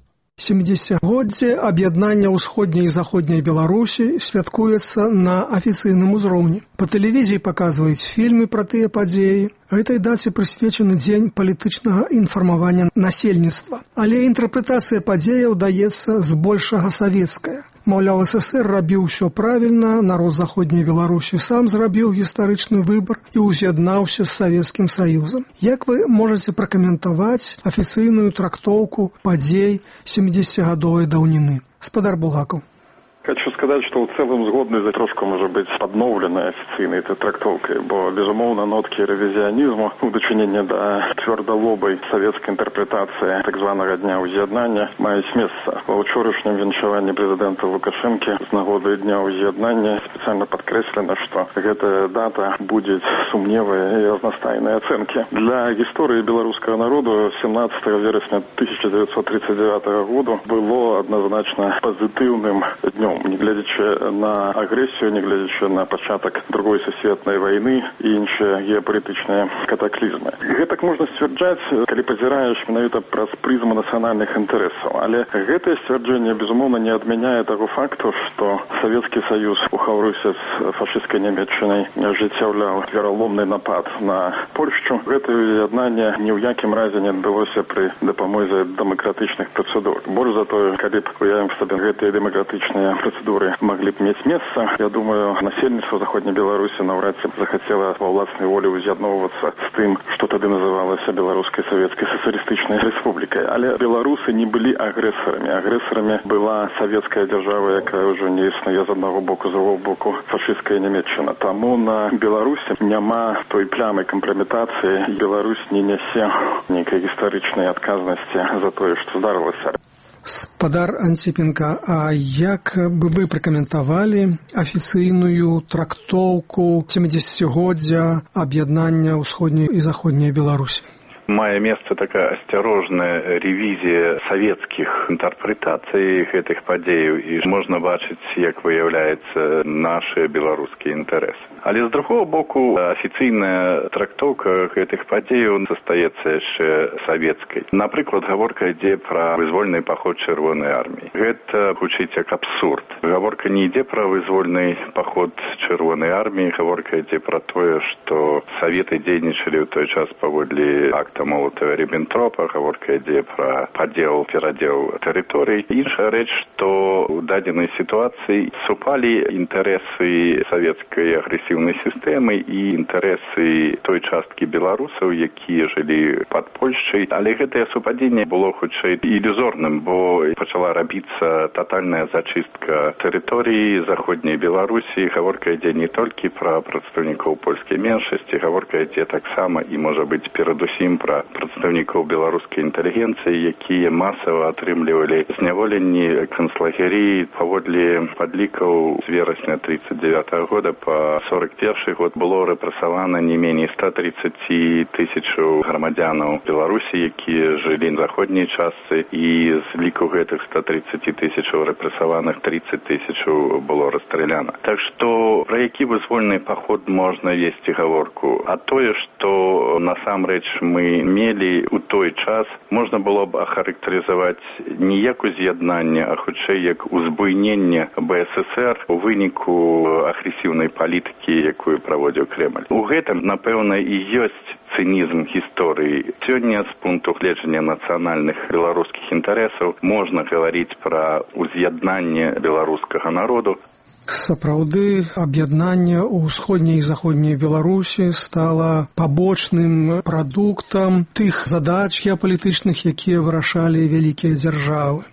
семидесятгоддзе аб'яднання ўсходняй і заходняй Беларусі святкуецца на афіцыйным узроўні. Па тэлевізіі паказваюць фільмы пра тыя падзеі. Гэтай даце прысвечаны дзень палітычнага інфармавання насельніцтва. Але інтэрпрэтацыя падзеяў даецца збольшага савецкая. Маўляў, СССР рабіў усё правільна, народ заходняй Беларусі сам зрабіў гістарычны выбар і ўз'яднаўся з Савецкім Саюзам. Як вы можаце пракаментаваць афіцыйную трактоўку падзей семидесятигадовай даўніны? Спадар Булгакаў. Хочу сказать, что в целом згодны за трошку может быть подновленной официальной этой трактовкой, бо, безумовно, нотки ревизионизму у дочинения до твердолобой советской интерпретации так званого Дня уз'яднання мають місце. У вчорашнім віншаванні президента Лукашенки з нагоди Дня уз'яднання специально подкреслено, что эта дата будет сумневой и одностайной оценки. Для истории белорусского народа семнадцатого вересня тысяча девятьсот тридцать девятого года было однозначно позитивным днем. Не глядячи на агрессию, не глядячи на початок другой сусветной войны и іншие геополитичные катаклизмы. Гэтак можна сцвярджаць, калі пазіраеш менавіта праз прызму нацыянальных інтарэсаў. Але гэтае сцвярджэнне, безумоўна, не адмяняе таго факту, што Савецкі Саюз у хаўрусе з фашысцкай Нямецчынай ажыццяўляў вераломны напад на Польшчу. Гэтае уз'яднанне ні ў якім разе не адбылося пры дапамозе дэмакратычных працэдур. Больш за тое, калі б уявім сабе гэтыя дэмакратычныя процедуры могли бы иметь место. Я думаю, насельніцтва Заходней Беларуси навряд ці захотела во власной воле уз'ядноўвацца с тым, что тогда называлось Белорусской Советской Социалистической Республикой. Але белорусы не были агрессорами. Агрессорами была советская держава, якая уже не існуе з одного боку, з другого боку фашистская Нямецчына. Тому на Беларусі няма той плямы компрометации. Беларусь не нясе нейкай гістарычнай адказнасці за тое, што здарылася. Спадар Антипенко, а як бы вы пракаментавалі афіцыйную трактоўку семидесятигоддзя аб'яднання ўсходняй і заходняй Беларусі? Мае месца такая асцярожная рэвізія савецкіх інтэрпрэтацый гэтых падзеяў, і можна бачыць, як выяўляецца нашы беларускія інтарэсы. Але з другого боку, афіцыйная трактоўка гэтых падзеяў застаецца яшчэ савецкай. Напрыклад, гаворка ідзе пра вызвольны паход чырвонай арміі. Гэта гучыць як абсурд. Гаворка не ідзе пра вызвольны паход чырвонай арміі, гаворка ідзе пра тое, што саветы дзейнічалі ў той час паводле акта Молотова-Риббентропа, гаворка ідзе пра падзел, перадзел тэрыторый. Іншая рэч, што ў дадзенай сітуацыі супалі інтарэсы савецкай агрэсіўнай сістэмы і інтарэсы той часткі беларусаў, якія жылі пад Польшчай. Але гэтае супадзенне было хутчэй ілюзорным, бо пачала рабіцца татальная зачыстка тэрыторыі заходняй Беларусі. Гаворка ідзе не толькі пра прадстаўнікоў польскай меншасці, гаворка ідзе таксама і, можа быць, перадусім пра прадстаўнікоў беларускай інтэлігенцыі, якія масава атрымлівалі зняволенні канцлагерыі. Паводле падлікаў з верасня тридцать девятого года па сорок першы год было рэпрэсавана не меней ста тридцать тысячаў грамадзянаў Беларусі, якія жылі на заходняй частцы, і з ліку гэтых ста тридцать тысячаў рэпрэсаваных тридцать тысячаў было расстраляна. Так што пра які вызвольны паход можна весці гаворку? А тое, што насамрэч мы мелі ў той час, можна было б ахарактарызаваць не як уз'яднанне, а хутчэй як узбуйненне БССР у выніку агрэсіўнай палітыкі, якую праводзіў Кремль. У гэтым, напэўна, і ёсць цынізм гісторыі. Сёння з пункту гледжання нацыянальных беларускіх інтарэсаў можна гаварыць пра уз'яднанне беларускага народу. Сапраўды, аб'яднанне ў усходняй і заходняй Беларусі стала пабочным прадуктам тых задач геапалітычных, якія вырашалі вялікія дзяржавы.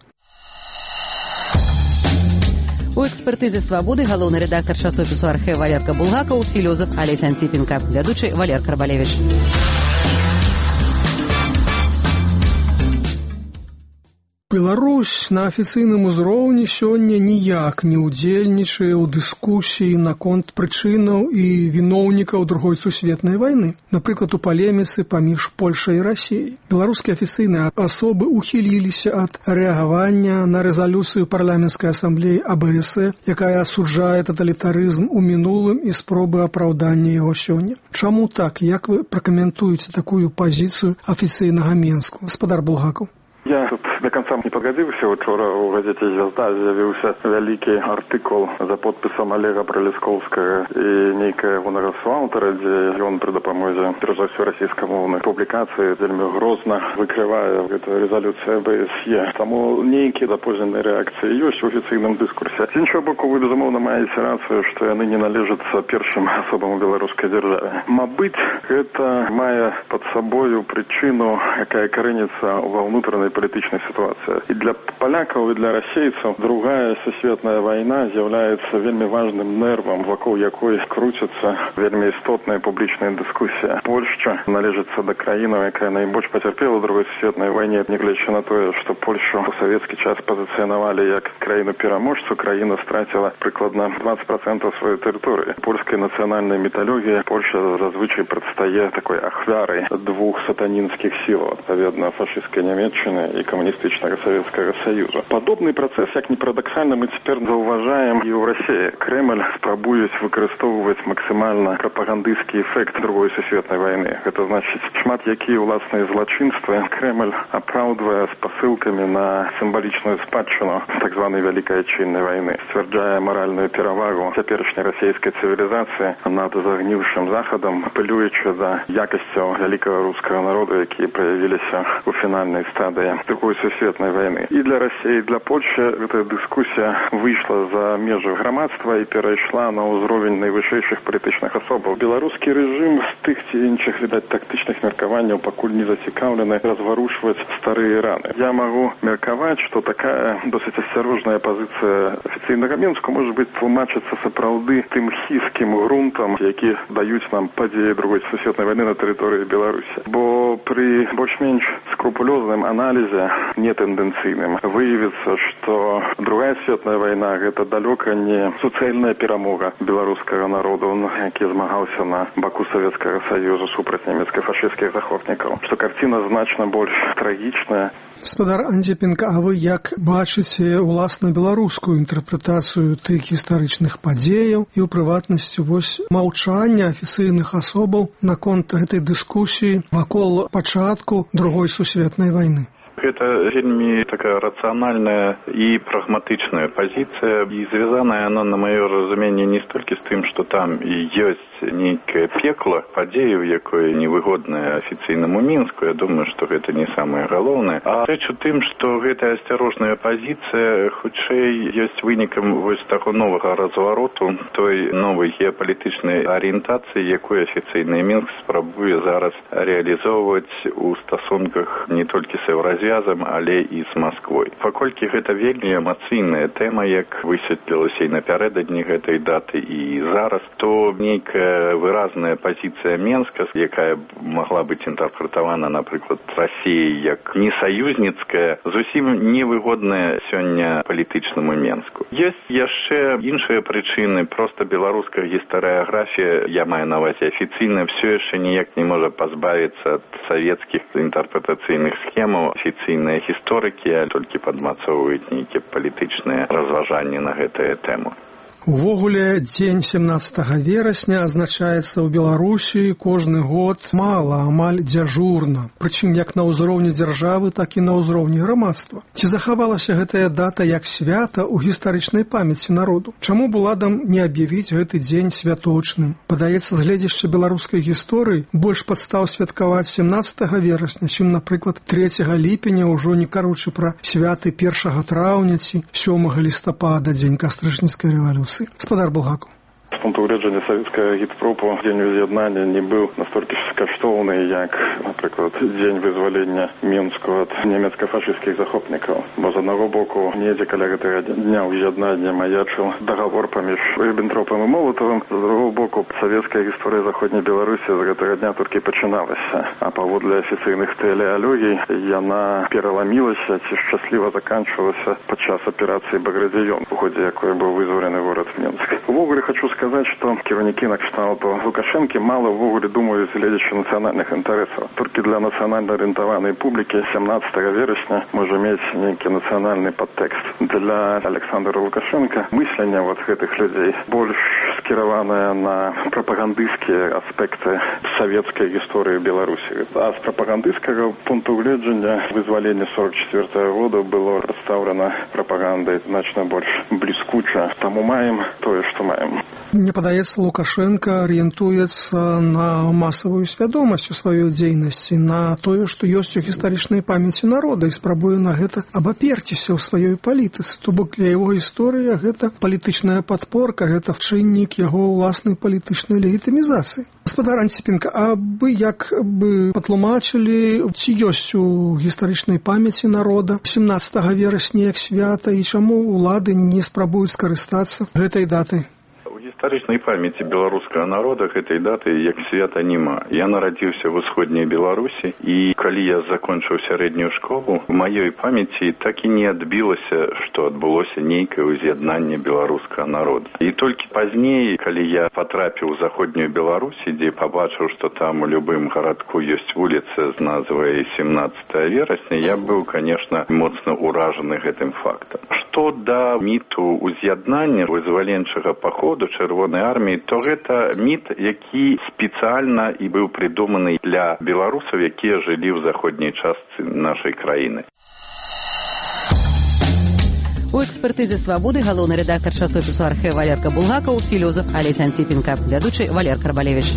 У экспертызе «Свабоды» галоўны рэдактар часопісу «Архэ» Валерка Булгакаў, філёзаф Алесь Антипенко, вядучы Валер Карбалевіч. Беларусь на афіцыйным узроўні сёння ніяк не ўдзельнічае ў дыскусіі наконт прычынаў і віноўнікаў другой сусветнай вайны, напрыклад, у палеміцы паміж Польшай і Расіяй. Беларускія афіцыйныя асобы ухіліліся ад рэагавання на рэзалюцыю парламенцкай асамблеі А Б С Э, якая асуджае таталітарызм у мінулым і спробы апраўдання яго сёння. Чаму так? Як вы пракаментуеце такую пазіцыю афіцыйнага Менску? Спадар Булгакаў. Я тут до конца не погодился. Вчера в газете «Звезда» з'явился великий артикул за подписом Олега Пролесковского и некая Гунара Сваутера, где он при допомозе державців російськомовних публікацій вельми грозно викриває эту резолюцію ОБСЄ. Тому ніякі запознені реакції є в офіційному дискурсі. З іншого боку, ви, безумовно, маєте рацію, що вони не належаться першим особам у білоруській державі. Мабуть, це має під собою причину, яка коренится во внутренней политичной ситуации. И для поляков, и для российцев другая всесветная война является вельми важным нервом, вокруг якой крутится вельми істотная публичная дискуссия. Польща належится до країни, яка найбільш потерпіла в Другій світовій війні, не глядячи на те, що Польщу у совєтський час позиціонували як країну-переможцю, країна стратила прикладно двадцять відсотків своєї території. Польська національна мітологія, Польща зазвичай предстає такою ахвярою двох сатанинських сил, відповідно, фашистської Німеччини і комуністичного Совєтського Союзу. Подобний процес, як не парадоксально, ми тепер зауважаємо і в Росії. Кремль спробує використовувати максимально пропагандистський ефект Другої світової війни. Це значить, шмат які власне злочинства Кремль оправдує з посилками на символічну спадщину так званої Великої Отчинної війни, стверджує моральну перевагу теперішньої російської цивілізації над загнившим Заходом, апелюючи за якістю великого руського народу, які проявилися у фінальній стадії Другої світової війни. І для Росії, і для Польщі ця дискусія вийшла за межі громадства і перейшла на узровень найвищих політичних особ. Білоруський режим з тих чи інших, видать, тактичних міркувань покуль не зацікавлений розворушувати старі рани. Я можу міркувати, що така досить осторожна позиція офіційного Мінську може бути тлумачиться справді тим хиським ґрунтом, які дають нам події Другої світової війни на території Білорусі. Бо при більш-менш скрупульозному аналізе, нетенденційним, виявиться, що Друга світова війна – це далеко не суцільна перемога білоруського народу, який змагався на боку Совєтського Союзу супроти німецько-фашистських захопників. Що картина значно більш трагічна. Господар Антипенко, а ви як бачите власне білоруську інтерпретацію тих історичних подій і у приватності ось мовчання офіційних особів на конт цієї дискусії вокруг початку Другої світової війни? Это вельми такая рациональная и прагматичная позиция, и связанная она, на мое разумение, не столько с тем, что там и есть некое пекло подеев, якое невыгодное официальному Минску, я думаю, что это не самое главное, а речь о том, что эта осторожная позиция, худшей, есть выником вот такого нового развороту, той новой геополитичной ориентации, якую официальный Минск спробує зараз реализовывать у стосунках не только с Евразиазом, але і з Москвой. Поколькі гэта вельмі эмацыйная тэма, як высветлілася і напярэдадні гэтай даты і зараз, то нейкая выразная пазіцыя Менска, якая могла быць інтэрпрэтавана, напрыклад, Расіяй як несаюзніцкая, зусім невыгодная сёння палітычнаму Менску. Ёсць яшчэ іншыя прычыны, проста беларуская гістарыяграфія, я маю на ўвазе афіцыйна, все яшчэ ніяк не можа пазбавіцца ад савецкіх інтэрпрэтацыйных схемаў. Афіцыйныя гісторыкі толькі падмацоўваюць нейкія палітычныя разважанні на гэтую тэму. Увогуле, дзень семнадцатага верасня азначаецца ў Беларусі кожны год мала, амаль дзяжурна, прычым як на ўзроўні дзяржавы, так і на ўзроўні грамадства. Ці захавалася гэтая дата як свята ў гістарычнай памяці народу? Чаму б уладам не аб'явіць гэты дзень святочным? Падаецца, з гледзяшча беларускай гісторыі, больш падстаў святкаваць семнадцатага верасня, чым, напрыклад, трэцяга ліпеня, ўжо не кажучы пра святы першага траўня ці сёмага лістапада, дзень кастрычніцкай рэвалюцыі. Господар Булгаков. З пункту углядження Совєтського гідпропу День воз'єднання не був настільки коштовний, як, наприклад, День визволення Мінську від німецько-фашистських захопників. Бо з одного боку, недзе каля гэтага дня воз'єднання маячив договор поміж Ріббентропом і Молотовим, з другого боку, совєтська історія Заходньої Білорусі з гэтага дня тільки починалася. А паводле офіційних телеалогій, яна переламілася ці щасливо заканчивалася під час операції Багратіон, у ході якої був визволений город Мінськ. В Огурі хочу сказати, сказаць, што кіраўнікі накшталту Лукашэнкі мала ўвогуле думаюць, гледзячы нацыянальных інтарэсаў. Толькі для нацыянальна арыентаванай публікі сямнаццатага верасня можа мець нейкі нацыянальны падтэкст. Для Александра Лукашенко мысленне вот гэтых людзей больш скіраванае на прапагандысцкія аспекты савецкай гісторыі Беларусі. А з прапагандысцкага пункту гледжання вызваленне сорок четвёртага года было прадстаўлена прапагандай значна больш бліскуча. Таму маем тое, што маем. Мне падаецца, Лукашенко арыентуецца на масавую свядомасць у сваёй дзейнасці, на тое, што ёсць у гістарычнай памяці народа, і спрабуе на гэта абаперціся ў сваёй палітыцы. То бок для яго гісторыя гэта палітычная падпорка, гэта чыннік яго ўласнай палітычнай легітымізацыі. Гаспадар Антипенко, а вы як бы патлумачылі, ці ёсць у гістарычнай памяці народа сямнаццатага верасня як свята, і чаму ўлады не спрабуюць скарыстацца гэтай датай? В гістарычнай памяці беларускага народа гэтай даты як свята няма. Я нарадзіўся в усходняй Беларусі, і калі я закончыў сярэднюю школу, у маёй памяці так і не адбілася, што адбылося нейкае ўз'яднанне беларускага народа. І толькі пазней, калі я патрапіў у заходнюю Беларусі, дзе пабачыў, што там у любым гарадку ёсць вуліца з назвай сямнаццатага верасня, я быў, конечно, моцна ўражаны гэтым фактам. Што да міту ўз'яднання вызваленчага паходу Чырвонай арміі, то гэта міт, які спецыяльна і быў прыдуманы для беларусаў, якія жылі ў заходняй частцы нашай краіны. У экспертызе «Свабоды» галоўны рэдактар часопісу «Архэ» Валерка Булгакаў, філёзаф Алесь Антипенко, вядучы Валер Карбалевіч.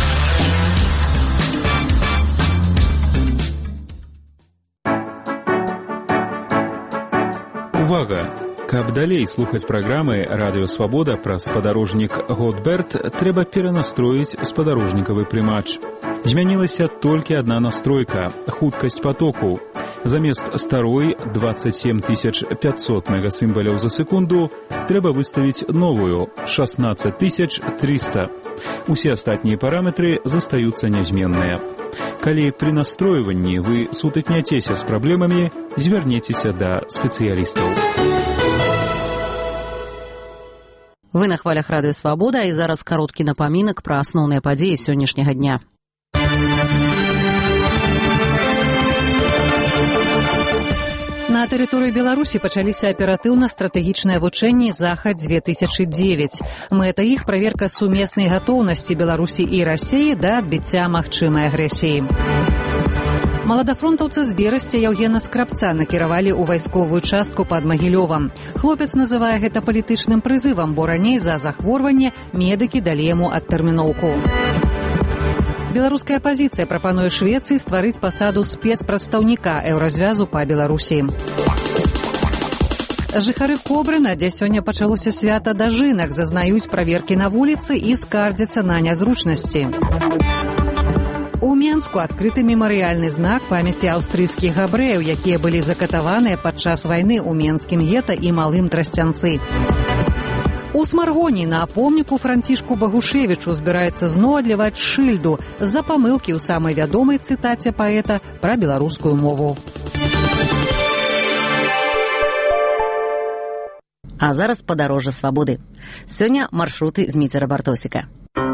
Увага! Каб далей слухаць праграмы «Радыё Свабода» пра спадарожнік «Готберт», трэба перанастроіць спадарожнікавы прымач. Змянілася толькі адна настройка – хуткасць патоку. Замест старой двадцать семь тысяч пятьсот мегасімбаляў за секунду трэба выставіць новую – шестнадцать тысяч триста. Усе астатнія параметры застаюцца нязменныя. Калі пры настройванні вы сутыкняцеся з праблемамі, звярніцеся да спецыялістаў. Вы на хвалях радыё «Свабода», і зараз кароткі напамінак пра асноўныя падзеі сённяшняга дня. На тэрыторыі Беларусі пачаліся аператыўна-стратэгічныя вучэнні «Захад-две тысячы девять». Мэта іх – праверка сумеснай гатоўнасці Беларусі і Расіі да адбіцця магчымай агрэсіі. Маладафронтаўца з Берасця Яўгена Скрабца накіравалі ў вайсковую частку пад Магілёвам. Хлопец называе гэта палітычным прызывам, бо раней за захворванне медыкі далі яму адтэрміноўку. Беларуская апазіцыя прапануе Швецыі стварыць пасаду спецпрадстаўніка еўразвязу па Беларусі. Жыхары Кобрына, дзе сёння пачалося свята дажынак, зазнаюць праверкі на вуліцы і скардзяцца на нязручнасці. У Менску адкрыты мемарыяльны знак памяці аўстрыйскіх габрэяў, якія былі закатаваныя падчас вайны ў Менскім гета і Малым Трасцянцы. У Смаргоні на помніку Францішку Багушевічу збіраецца зноў адліваць шыльду з-за памылкі ў самай вядомай цытаце паэта пра беларускую мову. А зараз падарожжа «Свабоды». Сёння маршруты Зміцера Бартосіка.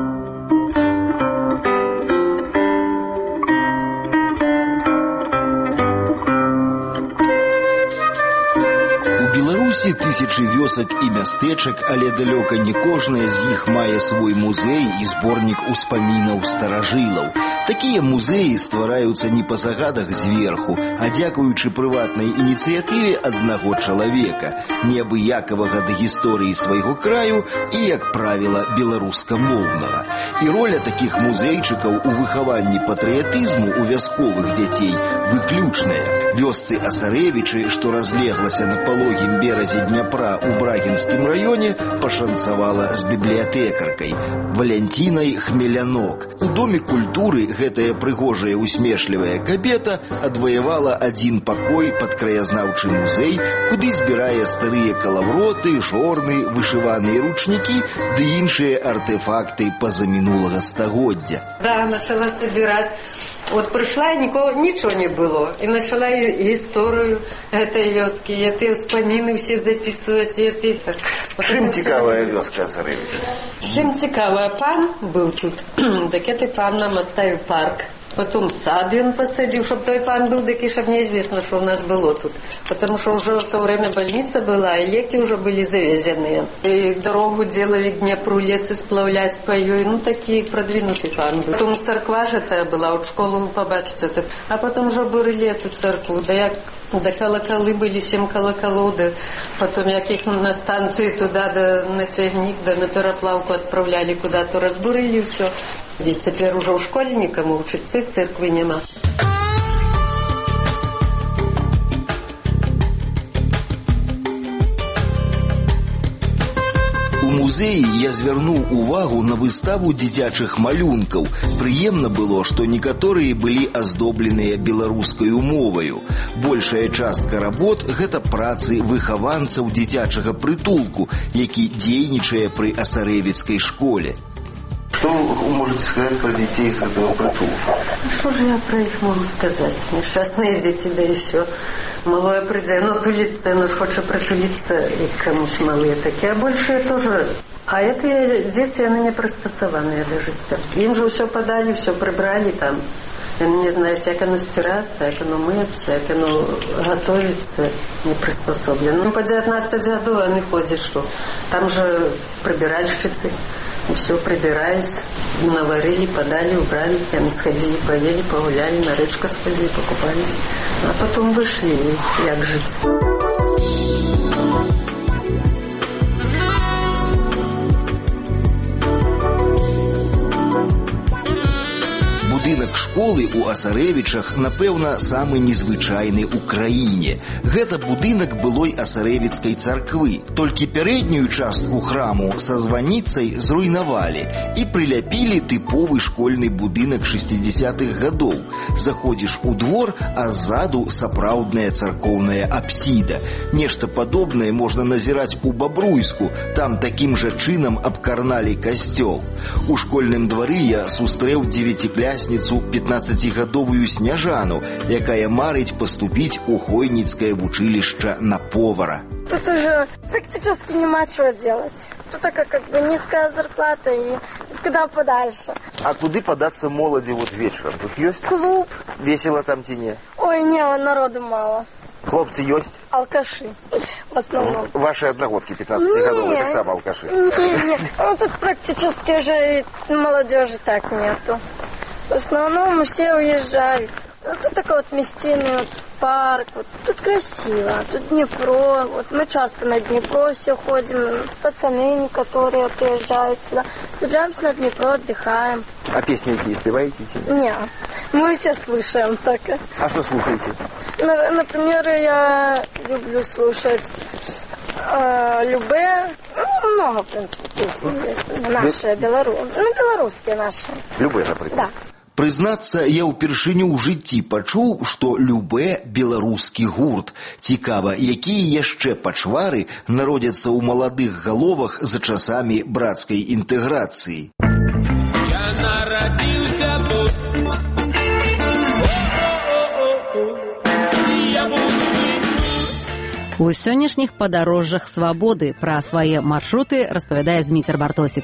Беларусі тысячы вёсак і мястэчак, але далёка не кожная з іх мае свой музей і зборнік успамінаў старажылаў. Такія музеі ствараюцца не па загадах зверху, а дзякуючы прыватнай ініцыятыве аднаго чалавека, неабыякавага да гісторыі свайго краю і, як правіла, беларускамоўнага. І роля такіх музейчыкаў у выхаванні патрыятызму у вясковых дзяцей выключная. Вёсцы Асарэвічы, што разлеглася на палогім беразе Дняпра ў Брагінскім раёне, пашанцавала з бібліятэкаркай Валянцінай Хмелянок. У Доме культуры гэтая прыгожая усмешлівая кабета адваявала адзін пакой пад краязнаўчы музей, куды збірае старыя калавроты, жорны, вышываныя ручнікі ды іншыя артэфакты пазамінулага стагоддзя. Да, начала собирать Вот пришла, и никого, ничего не было. И начала историю этой вёски, и эти вспомины все записывать. И это, так. Чем цікавая вёска Асаревича? Чем цікавая? Пан был тут. Так этот пан нам оставил парк. Потом сад он посадил, чтобы той пан был, такие, чтобы неизвестно, что у нас было тут. Потому что уже в то время больница была, и леки уже были завезенные. И дорогу делали к Днепру, лесы сплавлять по ее. Ну, такие продвинутый пан был. Потом церква же это была, вот школу побачить. А потом уже бурили эту церкву. Да я, да колоколы были, семь колоколов. Да потом яких на станцию туда, да на тягник, да на переплавку отправляли куда-то, разбурили все. Ведь теперь уже у школьникам учиться церкви нема. У музеі я звярнуў увагу на выставу дзіцячых малюнкаў. Прыемна было, што некаторыя былі аздобленыя беларускаю моваю. Большая частка работ – гэта працы выхаванцаў дзіцячага прытулку, які дзейнічае пры Асарэвіцкай школе. Что вы можете сказать про детей из этого притулка? Что же я про их могу сказать? Несчастные дети, да еще малое придя, ну тулиться, ну хочет притулиться, и кому-то малые такие, а большие тоже. А эти дети, они не пристосованные до життя. Им же все подали, все прибрали там. Они не знают, как оно стираться, как оно мыться, как оно готовится, не приспособлено. Ну, по девятнадцать годов они ходят, что там же прибиральщицы. И все прибирают, наварили, подали, убрали. Они сходили, поели, погуляли, на речку сходили, покупались. А потом вышли, как жить. Будынак школы у Асарэвічах, напэўна, самы незвычайны ў краіне. Гэта будынак былой Асарэвіцкай царквы. Толькі пярэднюю частку храму са званіцай зруйнавалі і прыляпілі тыповы школьны будынак шэсцідзесятых гадоў. Заходзіш у двор, а ззаду сапраўдная царкоўная апсіда. Нешта падобнае можна назіраць у Бабруйску. Там такім жа чынам абкарналі касцёл. У школьным двары я сустрэў дзевяціклясніцу пятнаццацігадовую Сняжану, якая марыць паступіць у Хойніцкае вучылішча на повара. Тут уже практически нема чего делать. Тут такая как бы низкая зарплата и куда подальше. А куды податься молоди вот вечером? Тут есть? Клуб. Весело там тебе? Ой, не, народу мало. Хлопцы есть? Алкаши. В основном. Ваши одногодки пятнадцатигодовые так само алкаши? Не, не. Ну, тут практически уже и молодежи так нету. В основном все уезжают. Ну, тут такая вот местина, вот парк, вот тут красиво, тут Днепро, вот мы часто на Днепро все ходим, пацаны некоторые приезжают сюда, собираемся на Днепро, отдыхаем. А песни какие спеваете? Не, мы все слушаем только. А что слушаете? На, например, я люблю слушать э, любые, ну, много, в принципе, песен есть, наши, белорусские, ну, белорусские наши. Любые, например? Да. Прызнацца, я ўпершыню ў жыцці пачуў, што любэ беларускі гурт. Цікава, якія яшчэ пачвары народзяцца ў маладых галовах за часамі брацкай інтэграцыі. Я нарадзіўся тут. У сённяшніх падарожжах свабоды пра свае маршруты распавядае Зміцер Бартосік.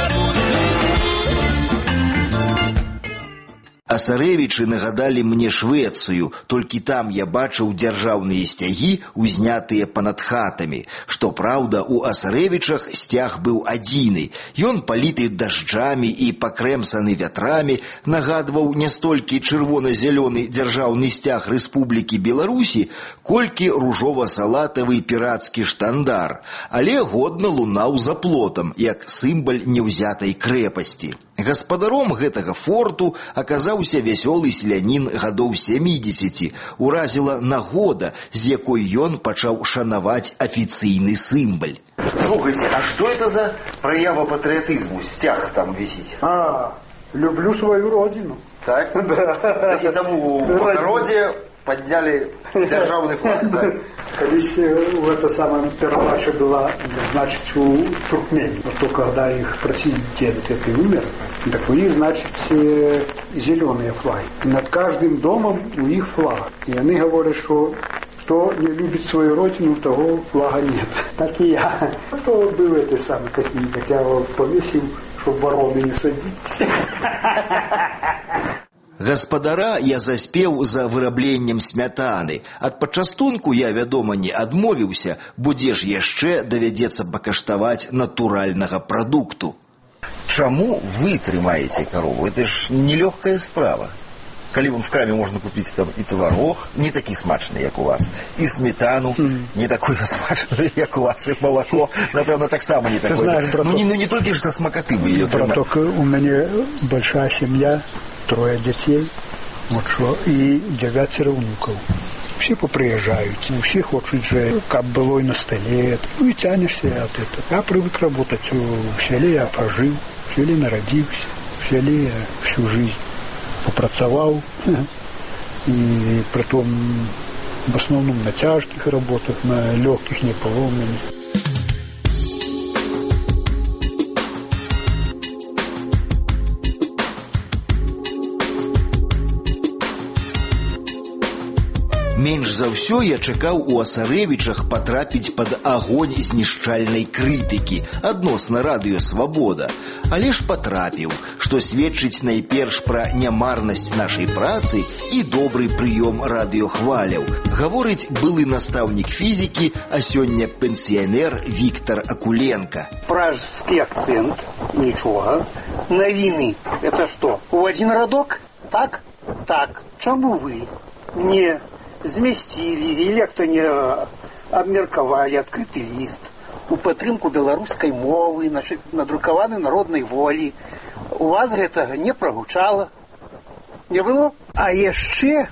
Асарэвічы нагадалі мне Швецыю, толькі там я бачыў дзяржаўныя сцягі, узнятыя панад хатамі. Што праўда, у Асарэвічах сцяг быў адзіны. Ён паліты дажджамі і пакрэмсаны вятрамі, нагадваў не столькі чырвона-зялёны дзяржаўны сцяг Рэспублікі Беларусі, колькі ружова-салатавы пірацкі штандар, але годна лунаў за плотам, як сімбаль неўзятай крэпасці. Гаспадаром гэтага форту аказаўся вясёлы селянін гадоў сямідзесяці. Уразіла нагода, з якой ён пачаў шанаваць афіцыйны сімбаль. Слухайте, а что это за проява патриотизму? Стяг там висит. А, люблю свою родину. Так? Да. И тому в народе подняли державный флаг, да? Колись в это самое передача была, значит, у туркменов. Но то, когда их президент это умер, так у них, значит, зеленые флаги. Над каждым домом у них флаг. И они говорят, что кто не любит свою родину, того флага нет. Так и я. То был это самое, какие, хотя повесил, чтобы вороны не садились. Гаспадара я заспеў за вырабленнем смятаны. Ад пачастунку я, вядома, не адмовіўся, бо дзе ж яшчэ давядзецца пакаштаваць натуральнага прадукту. Чаму вы трымаеце корову? Это ж нелегкая справа. Калі вон в краме можно купить там и творог, не такі смачны, як у вас, и сметану, mm. не такую смачную, як у вас, и молоко, напевно, так само не такое. Знаешь, браток, ну, не, ну, не только же со смакоты вы ее трымаете. Браток, у меня большая семья, трое детей, вот что, и девятеро внуков. Все поприезжают, все хотят же, как было и на столе, ну и тянешься от этого. Я привык работать в селе, я прожил, в селе народился, в селе я всю жизнь попрацаваў, и притом в основном на тяжких работах, на легких не поломленных. Менш за ўсё я чакаў у Асарэвічах патрапіць пад агонь знішчальнай крытыкі адносна радыё «Свабода». Але ж патрапіў, што сведчыць найперш пра нямарнасць нашай працы і добры прыём радыёхваляў. Гаворыць былы настаўнік фізікі, а сёння пенсіянер Віктор Акуленко. Пражский акцент, ничего. Новины, это что, у один родок? Так? Так. Чему вы не змясцілі или хто не абмеркавалі адкрыты ліст у падтрымку беларускай мовы, надрукаваны народнай волі. У вас гэтага не прагучала, не было? А яшчэ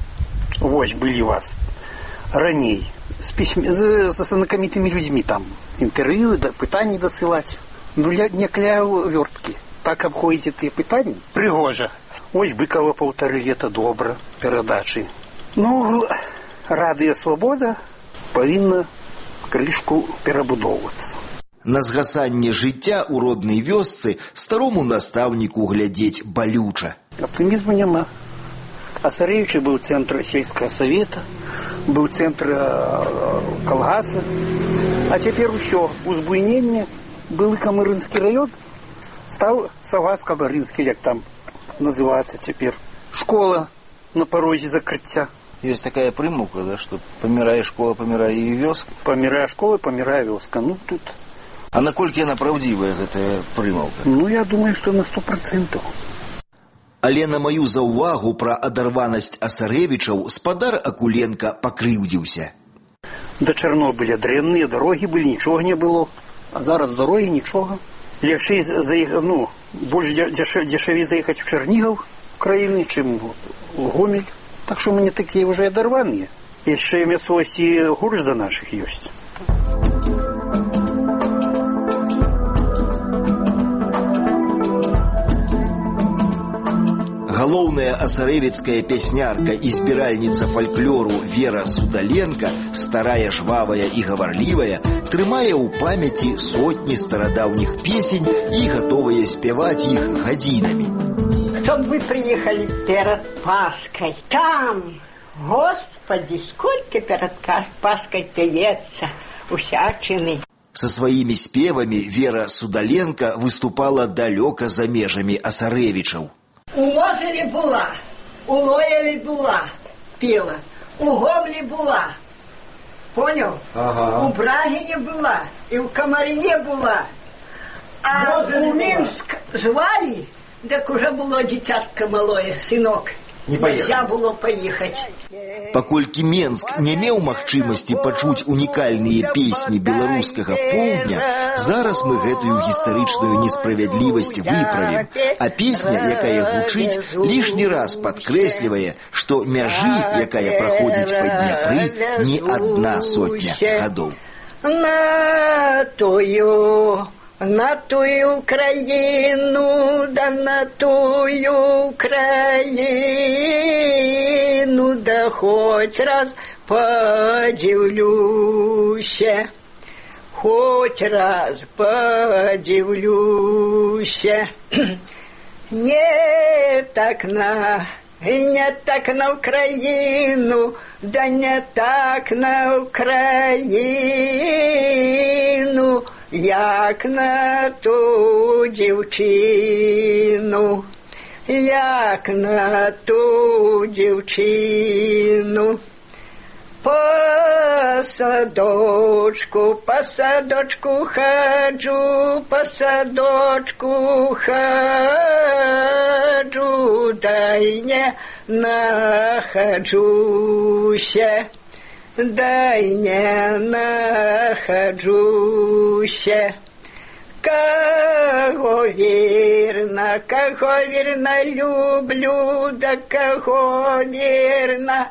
вось былі вас раней з пісьме з знакамітымі людзьмі там інтэрв'ю, да, пытанні дасылаць. Ну не кляў вёрткі. Так абходзіце тыя пытанні. Прыгожа. Ось Быкова паўтары лета добра перадачы. Ну, радыё «Свабода» павінна крышку перабудоўвацца. На згасанне жыцця ў роднай вёсцы старому настаўніку глядзець балюча. Аптымізму няма. Асарэвічы быў цэнтр сельскага савета, быў цэнтр калгаса, а цяпер усё, узбуйненне, былы Камырынскі раён, стаў Савгас-Камырынскі, як там называецца цяпер. Школа на парозе закрыцця. Есть такая прымаўка, да, что памірае школа, памірае і вёска. Памірае школа, памірае вёска. Ну, тут... А наколькі яна праўдзівая, гэтая прымаўка? Ну, я думаю, что на сто процентов. Але на маю заўвагу пра адарванасць Асарэвічаў спадар Акуленко пакрыўдзіўся. Да Чарнобыля дрэнныя дарогі былі, нічога не было. А зараз дарогі нічога. Легчэй заехаць, ну, больш дзешавей заехаць у Чарнігаў краіны, чым у Гомель. Так что мы не такие уже оторванные. Еще и мясцовасці горш за наших ёсць. Галоўная асарэвіцкая пяснярка і збіральніца фальклору Вера Судаленко, старая, жвавая і гаварлівая, трымае ў памяці сотні старадаўніх песень і гатовая спяваць іх гадзінамі. Чтоб вы приехали перед Пасхой. Там, Господи, сколько перед Пасхой таится усячины. Со своими спевами Вера Судаленко выступала далеко за межами Асарэвічаў. У Мозырі була, у Лоєві була, пела, у Гомлі була. Понял? Ага. У Брагине була, и у Комарине була. А у Минск звали, так уже было дитятка малое, сынок. Не поехал. Нельзя было поехать. Паколькі Менск не меў магчымасці пачуць унікальныя песні беларускага поўдня, зараз мы гэтую гістарычную несправядлівасць выправім. А песня, якая гучыць, лішні раз падкрэслівае, што мяжы, якая праходзіць па Дняпры, не адна сотня гадоў. На тую... На тую Украину, да на тую Украину, да да хоть раз подивлюся, хоть раз подивлюся. Не так на, не так на Украину, да не так на Украину, як на ту дівчину, як на ту дівчину. По садочку, по садочку ходжу, по садочку ходжу, дай не находжуся, дай не находжуся. Кого верно, кого верно люблю, да кого верно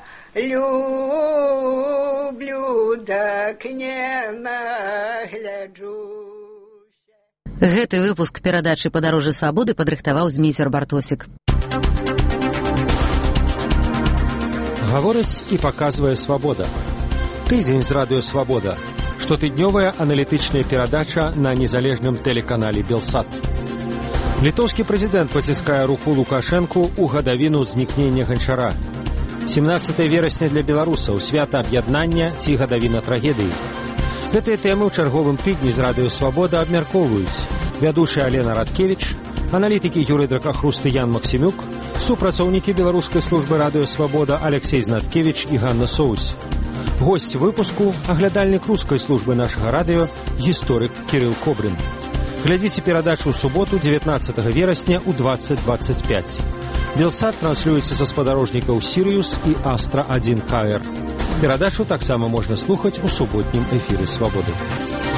люблю, так не нагляджуся. Гэты выпуск перадачы «Падарожжа свабоды» падрыхтаваў Зміцер Бартосік. Гаворыць і паказвае свабода. Тыдзень з радыё «Свабода». Штотыднёвая аналітычная перадача на незалежным тэлеканале «Белсат». Літоўскі прэзідэнт паціскае руку Лукашэнку ў гадавіну знікнення Ганчара. семнаццатае верасня для беларусаў, свята аб'яднання ці гадавіна трагедыі. Гэтыя тэмы ў чарговым тыдні з радыё «Свабода» абмяркоўваюць вядучая Алена Радкевіч, аналітыкі Юрый Дракахруст і Ян Максімюк, супрацоўнікі беларускай службы радыё «Свабода» Алексей Знаткевіч і Ганна Соусь. Госць выпуску – аглядальнік рускай службы нашага радыё, гісторык Кірыл Кобрын. Глядзіце перадачу ў суботу, дзевятнаццатага верасня ў дваццаць дваццаць пяць. Белсат транслюецца са спадарожнікаў «Сірыус» і «Астра один ка эр». Перадачу таксама можна слухаць у суботнім эфіры «Свабоды».